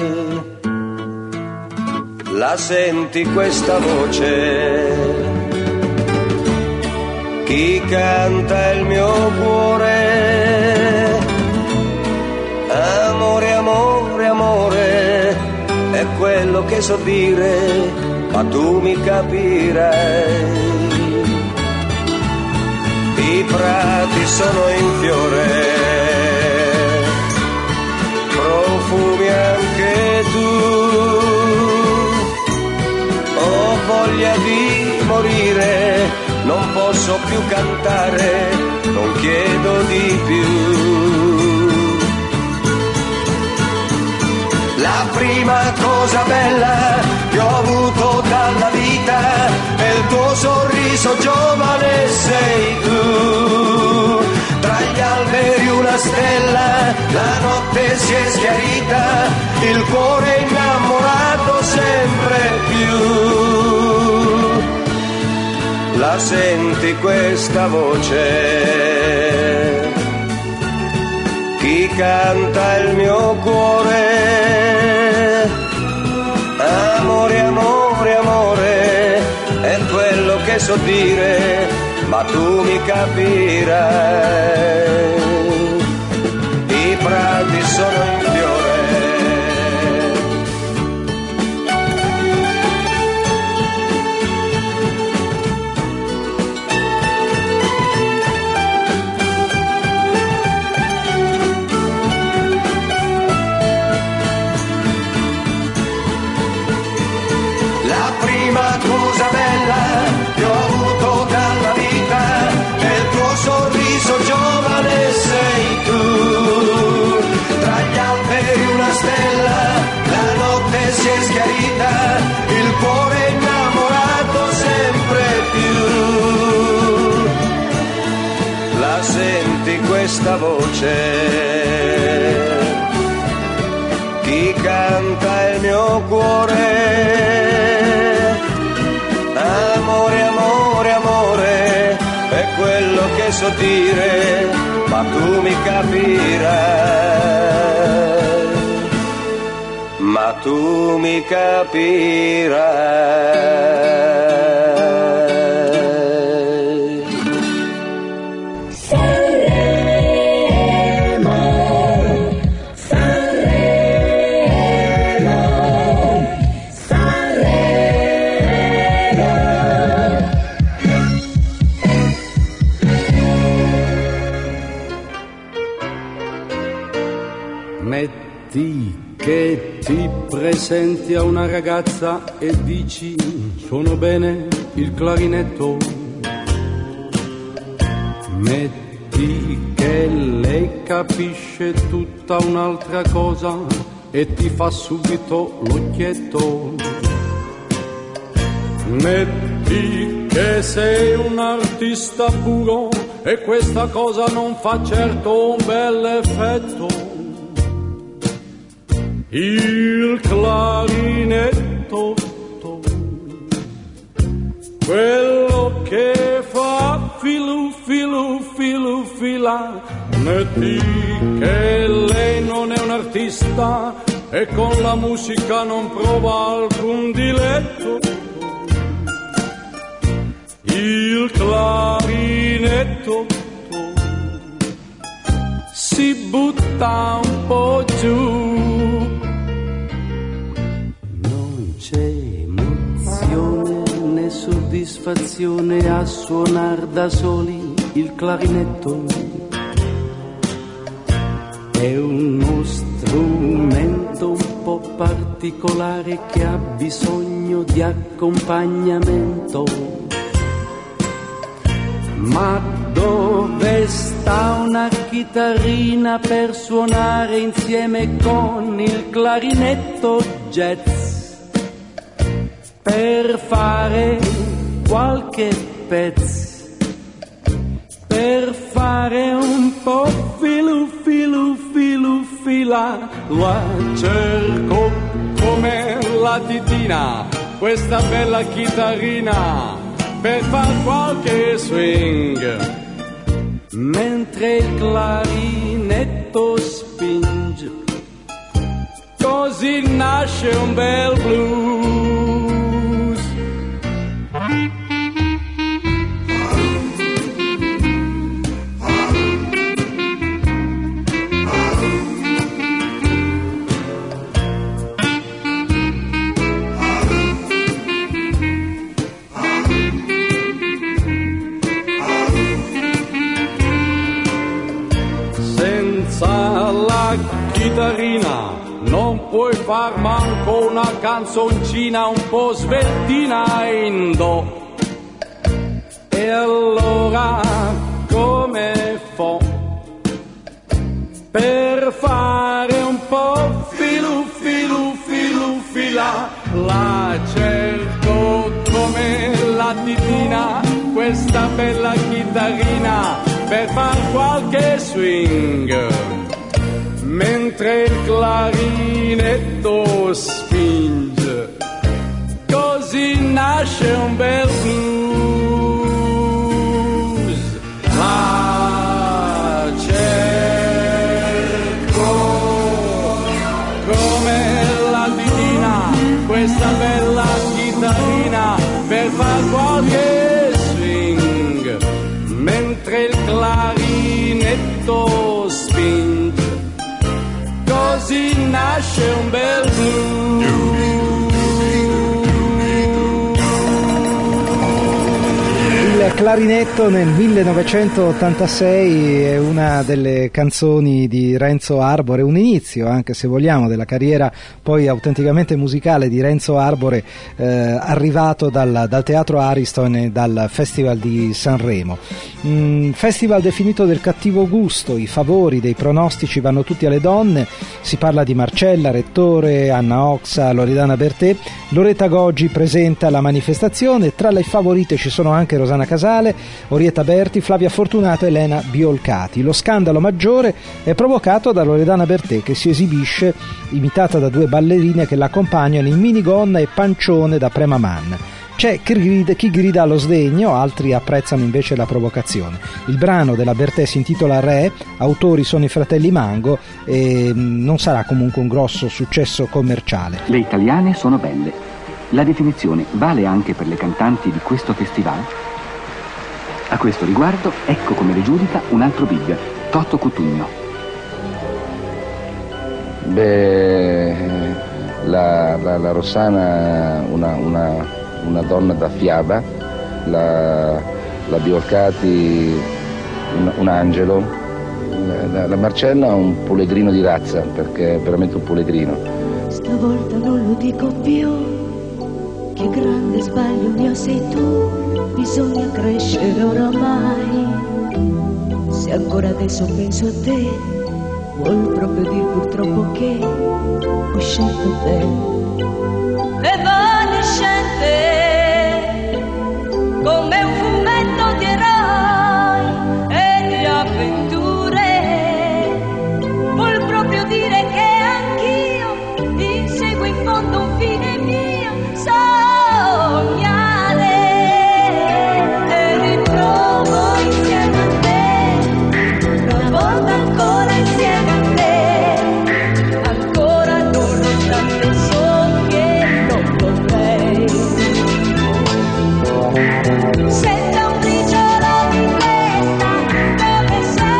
La senti questa voce? Chi canta il mio cuore? Amore, amore, amore, è quello che so dire, ma tu mi capirai. I prati sono in fiore, profumi anche tu. Ho voglia di morire, non posso più cantare, non chiedo di più. La prima cosa bella che ho avuto dalla vita è il tuo sorriso giovane, sei tu. Tra gli alberi una stella, la notte si è schiarita, il cuore innamorato sempre più. La senti questa voce? Chi canta il mio cuore? Amore, amore, amore, è quello che so dire, ma tu mi capirai. I prati sono in fiore. Cosa bella che ho avuto dalla vita è il tuo sorriso giovane, sei tu. si è schiarita, il cuore innamorato sempre più. La senti questa voce? Chi canta il mio cuore? Amore, amore, amore, è quello che so dire, ma tu mi capirai, ma tu mi capirai. Sanremo, Sanremo, Sanremo. Metti che ti presenti a una ragazza e dici suono bene il clarinetto. Metti che lei capisce tutta un'altra cosa e ti fa subito l'occhietto. Metti che sei un artista puro e questa cosa non fa certo un bel effetto. Il clarinetto, quello che fa filu filu filu fila. Metti che lei non è un artista e con la musica non prova alcun diletto. Il clarinetto si butta un po' giù. C'è emozione né soddisfazione a suonar da soli il clarinetto. È uno strumento un po' particolare che ha bisogno di accompagnamento. Ma dove sta una chitarrina per suonare insieme con il clarinetto jazz? Per fare qualche pezzo, per fare un po' filu filu filu fila. La cerco come la titina, questa bella chitarrina, per far qualche swing, mentre il clarinetto spinge, così nasce un bel blues. Senza la chitarrina non puoi far manco una canzoncina un po' sveltina in do. E allora come fa per fare un po' filu filu filu fila? La cerco come la titina, questa bella chitarrina, per far qualche swing, mentre il clarinetto spinge, così nasce un bel blues. La cerco come la titina, questa bella chitarrina, per far qualche swing, mentre il clarinetto spinge, così nasce un bel blues. il clarinetto nel 1986 è una delle canzoni di Renzo Arbore, un inizio, anche se vogliamo, della carriera poi autenticamente musicale di Renzo Arbore, arrivato dal Teatro Ariston e dal Festival di Sanremo. Festival definito del cattivo gusto, i favori dei pronostici vanno tutti alle donne, si parla di Marcella, Rettore, Anna Oxa, Loredana Bertè. Loretta Goggi presenta la manifestazione, tra le favorite ci sono anche Rosanna Casale, Orietta Berti, Flavia Fortunato e Elena Biolcati. Lo scandalo maggiore è provocato da Loredana Bertè, che si esibisce imitata da due ballerine che l'accompagnano in minigonna e pancione da Prema Man. C'è chi grida allo sdegno, altri apprezzano invece la provocazione. Il brano della Bertè si intitola Re, autori sono i fratelli Mango e non sarà comunque un grosso successo commerciale. Le italiane sono belle. La definizione vale anche per le cantanti di questo festival? A questo riguardo, ecco come le giudica un altro big, Totto Cutugno. Beh, la Rossana una donna da fiaba, la Biolcati un angelo, la Marcella un puledrino di razza, perché è veramente un puledrino. Stavolta non lo dico più, che grande sbaglio mio sei tu, bisogna crescere oramai. Se ancora adesso penso a te, vuol proprio dire purtroppo che ho scelto te. Evanescente, come un fumetto di eroi e di avventure, vuol proprio dire che anch'io inseguo in fondo un fine mio, sognare e ritrovo insieme a te, una volta ancora insieme a te, ancora nonostante so che non potrei. Senta un briciolo di testa come se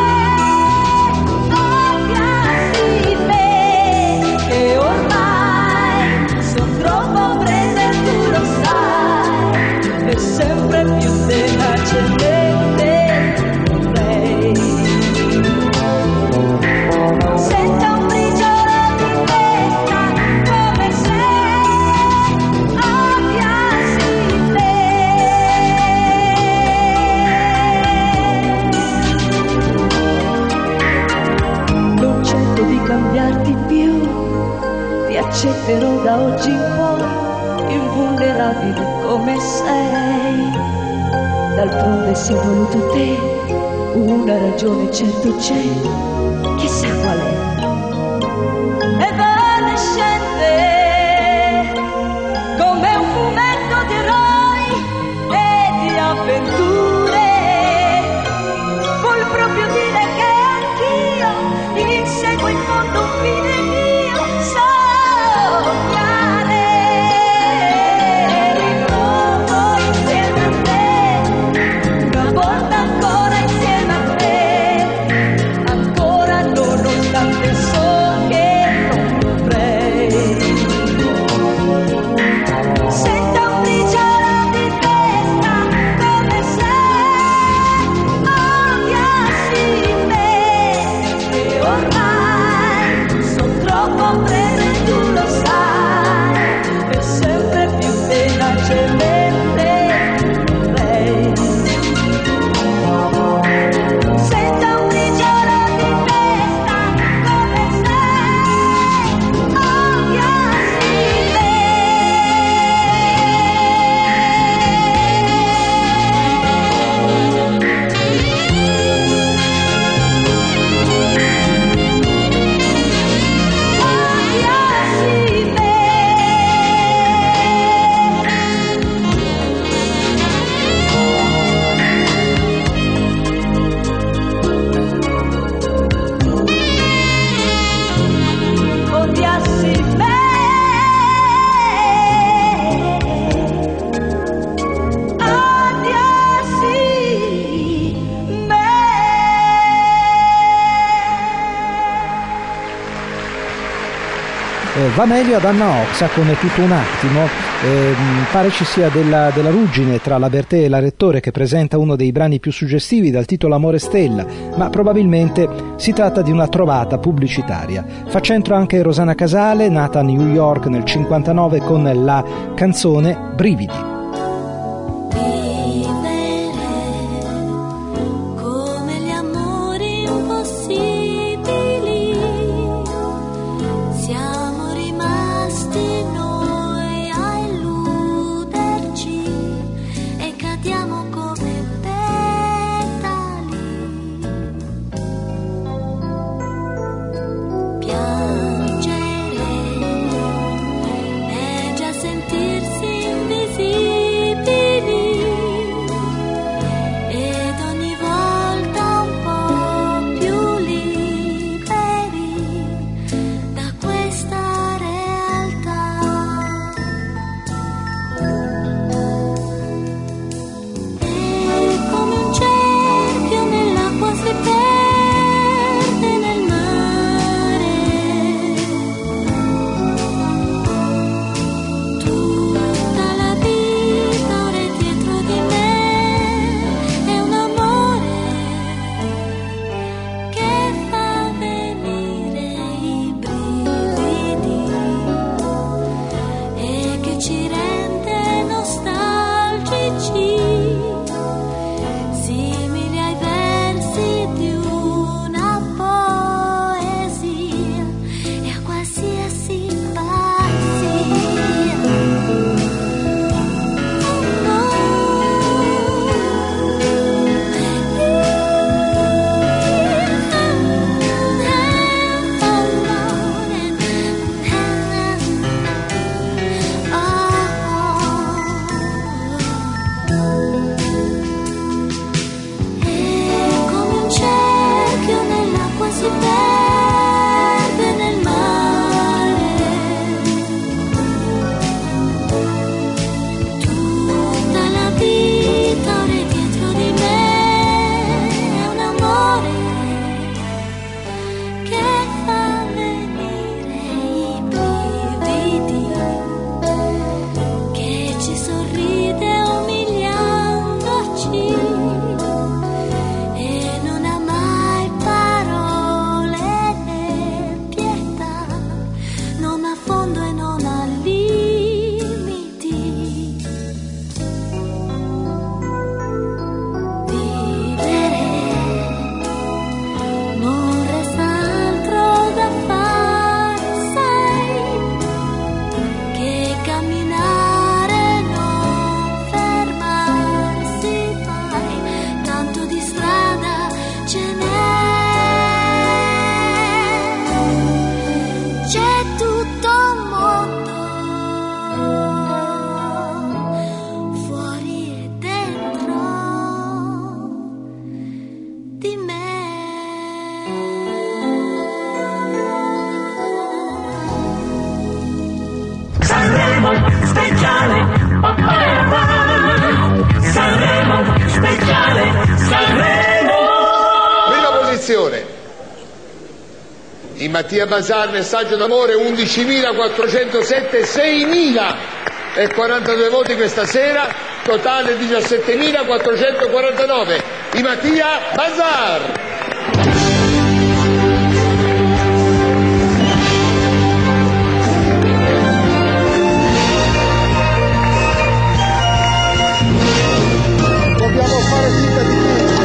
odiassi me, che ormai son troppo presa e tu lo sai, e sempre più tenacemente vorrei. Senta un briciolo di testa come se odiassi me. Non cerco di cambiarti più, ti accetterò da oggi in poi, invulnerabile come sei. D'altronde se ho voluto te, una ragione certo c'è, chissà qual è. Evanescente, come un fumetto di eroi e di avventure, vuol proprio dire che anch'io inseguo in fondo un fine mio, sognare, ritrovo insieme a te, una volta ancora insieme a te, ancora nonostante Va meglio ad Anna Oxa con Tutto un attimo. Pare ci sia della ruggine tra la Bertè e la Rettore, che presenta uno dei brani più suggestivi dal titolo Amore Stella, ma probabilmente si tratta di una trovata pubblicitaria. Fa centro anche Rosana Casale, nata a New York nel 1959 con la canzone Brividi. In Mattia Bazar, messaggio d'amore 11.407, 6.042 voti questa sera, totale 17.449. Di Mattia Bazar. Dobbiamo fare finta di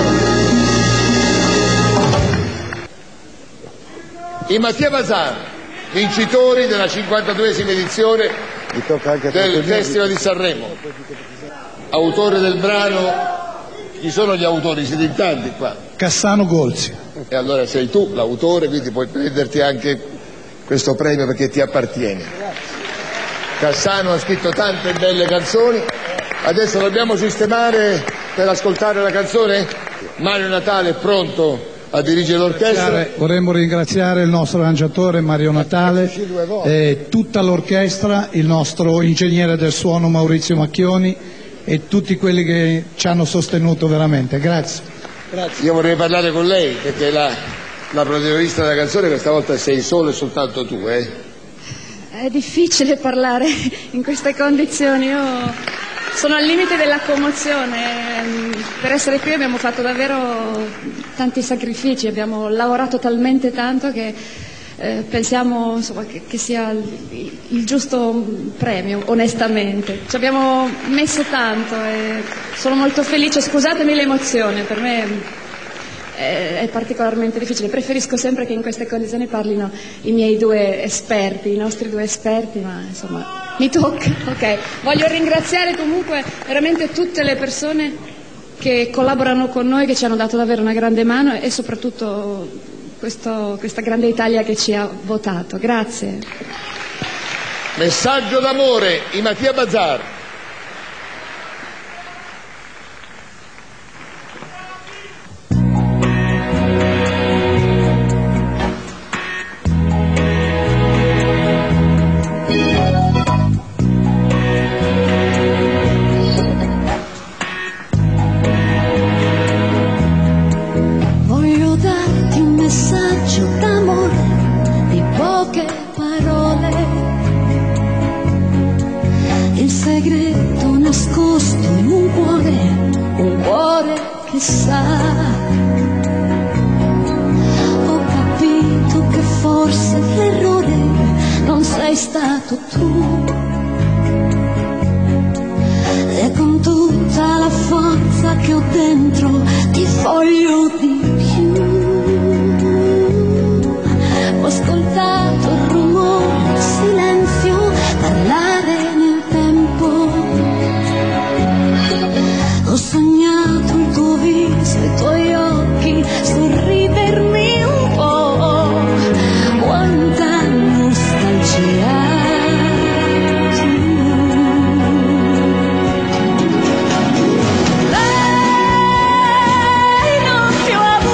I Mattia Bazar, vincitori della 52esima edizione del Festival di Sanremo. Autore del brano, chi sono gli autori? Siete in tanti qua. Cassano Golzi. E allora sei tu l'autore, quindi puoi prenderti anche questo premio perché ti appartiene. Cassano ha scritto tante belle canzoni, adesso dobbiamo sistemare per ascoltare la canzone. Mario Natale è pronto a dirigere l'orchestra. Vorremmo ringraziare il nostro arrangiatore Mario Natale e tutta l'orchestra, il nostro ingegnere del suono Maurizio Macchioni e tutti quelli che ci hanno sostenuto veramente. Grazie. Io vorrei parlare con lei perché la protagonista della canzone questa volta sei solo e soltanto tu, È difficile parlare in queste condizioni, io sono al limite della commozione. Per essere qui abbiamo fatto davvero tanti sacrifici, abbiamo lavorato talmente tanto che pensiamo insomma, che sia il giusto premio, onestamente. Ci abbiamo messo tanto e sono molto felice, scusatemi l'emozione, per me è particolarmente difficile. Preferisco sempre che in queste condizioni parlino i miei due esperti, i nostri due esperti, ma insomma mi tocca. Ok, voglio ringraziare comunque veramente tutte le persone che collaborano con noi, che ci hanno dato davvero una grande mano e soprattutto questa grande Italia che ci ha votato. Grazie. Messaggio d'amore, i Mattia Bazar. Ho capito che forse l'errore non sei stato tu, e con tutta la forza che ho dentro ti voglio di più. Ho ascoltato il rumore, il silenzio, parlare nel tempo. Ho sognato il tuo viso, i tuoi occhi, sorridermi un po'. Quanta nostalgia. Lei non più ha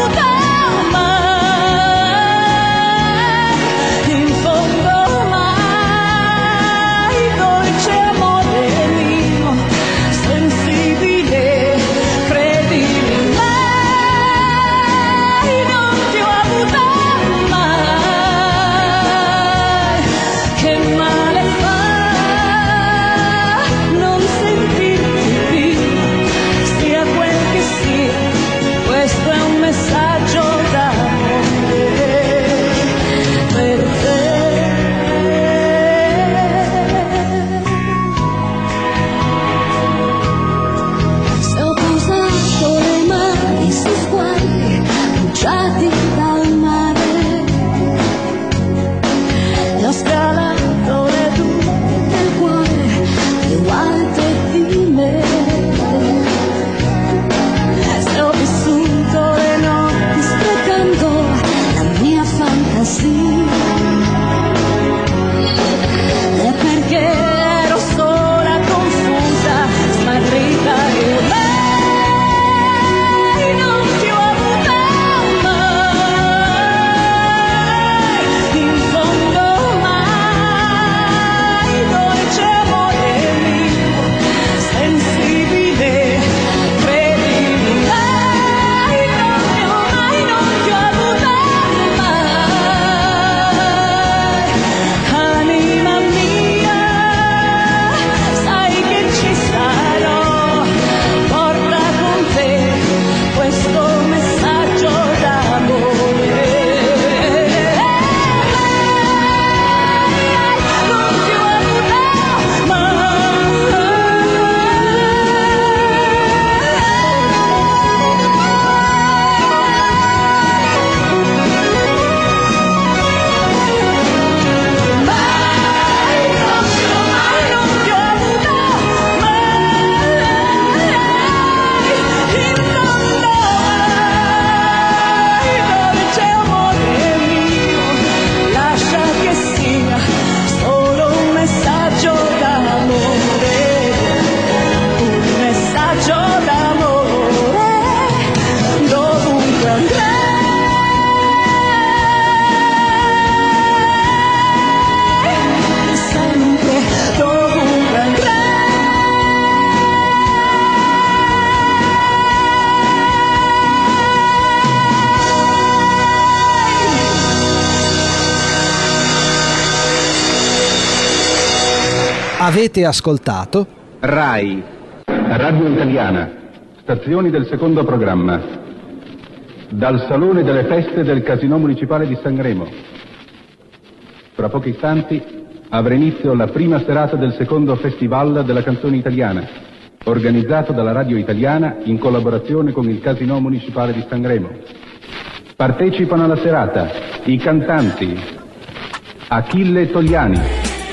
Avete ascoltato RAI, Radio Italiana, stazioni del secondo programma. Dal Salone delle Feste del Casinò Municipale di Sanremo. Fra pochi istanti avrà inizio la prima serata del secondo Festival della Canzone Italiana, organizzato dalla Radio Italiana in collaborazione con il Casinò Municipale di Sanremo. Partecipano alla serata i cantanti Achille Togliani,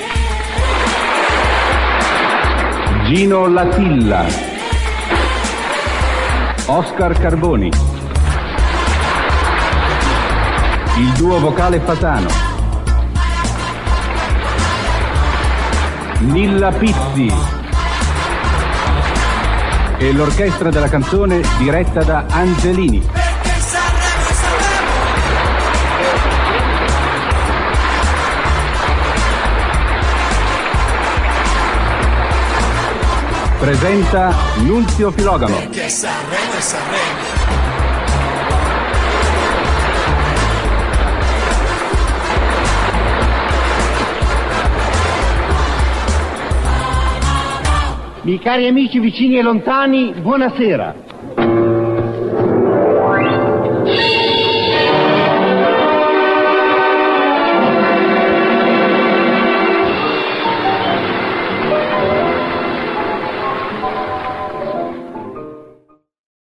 Gino Latilla, Oscar Carboni, il duo vocale Fasano, Nilla Pizzi e l'orchestra della canzone diretta da Angelini. Presenta Nunzio Filogamo. Perché Sanremo è Sanremo. Miei cari amici vicini e lontani, buonasera.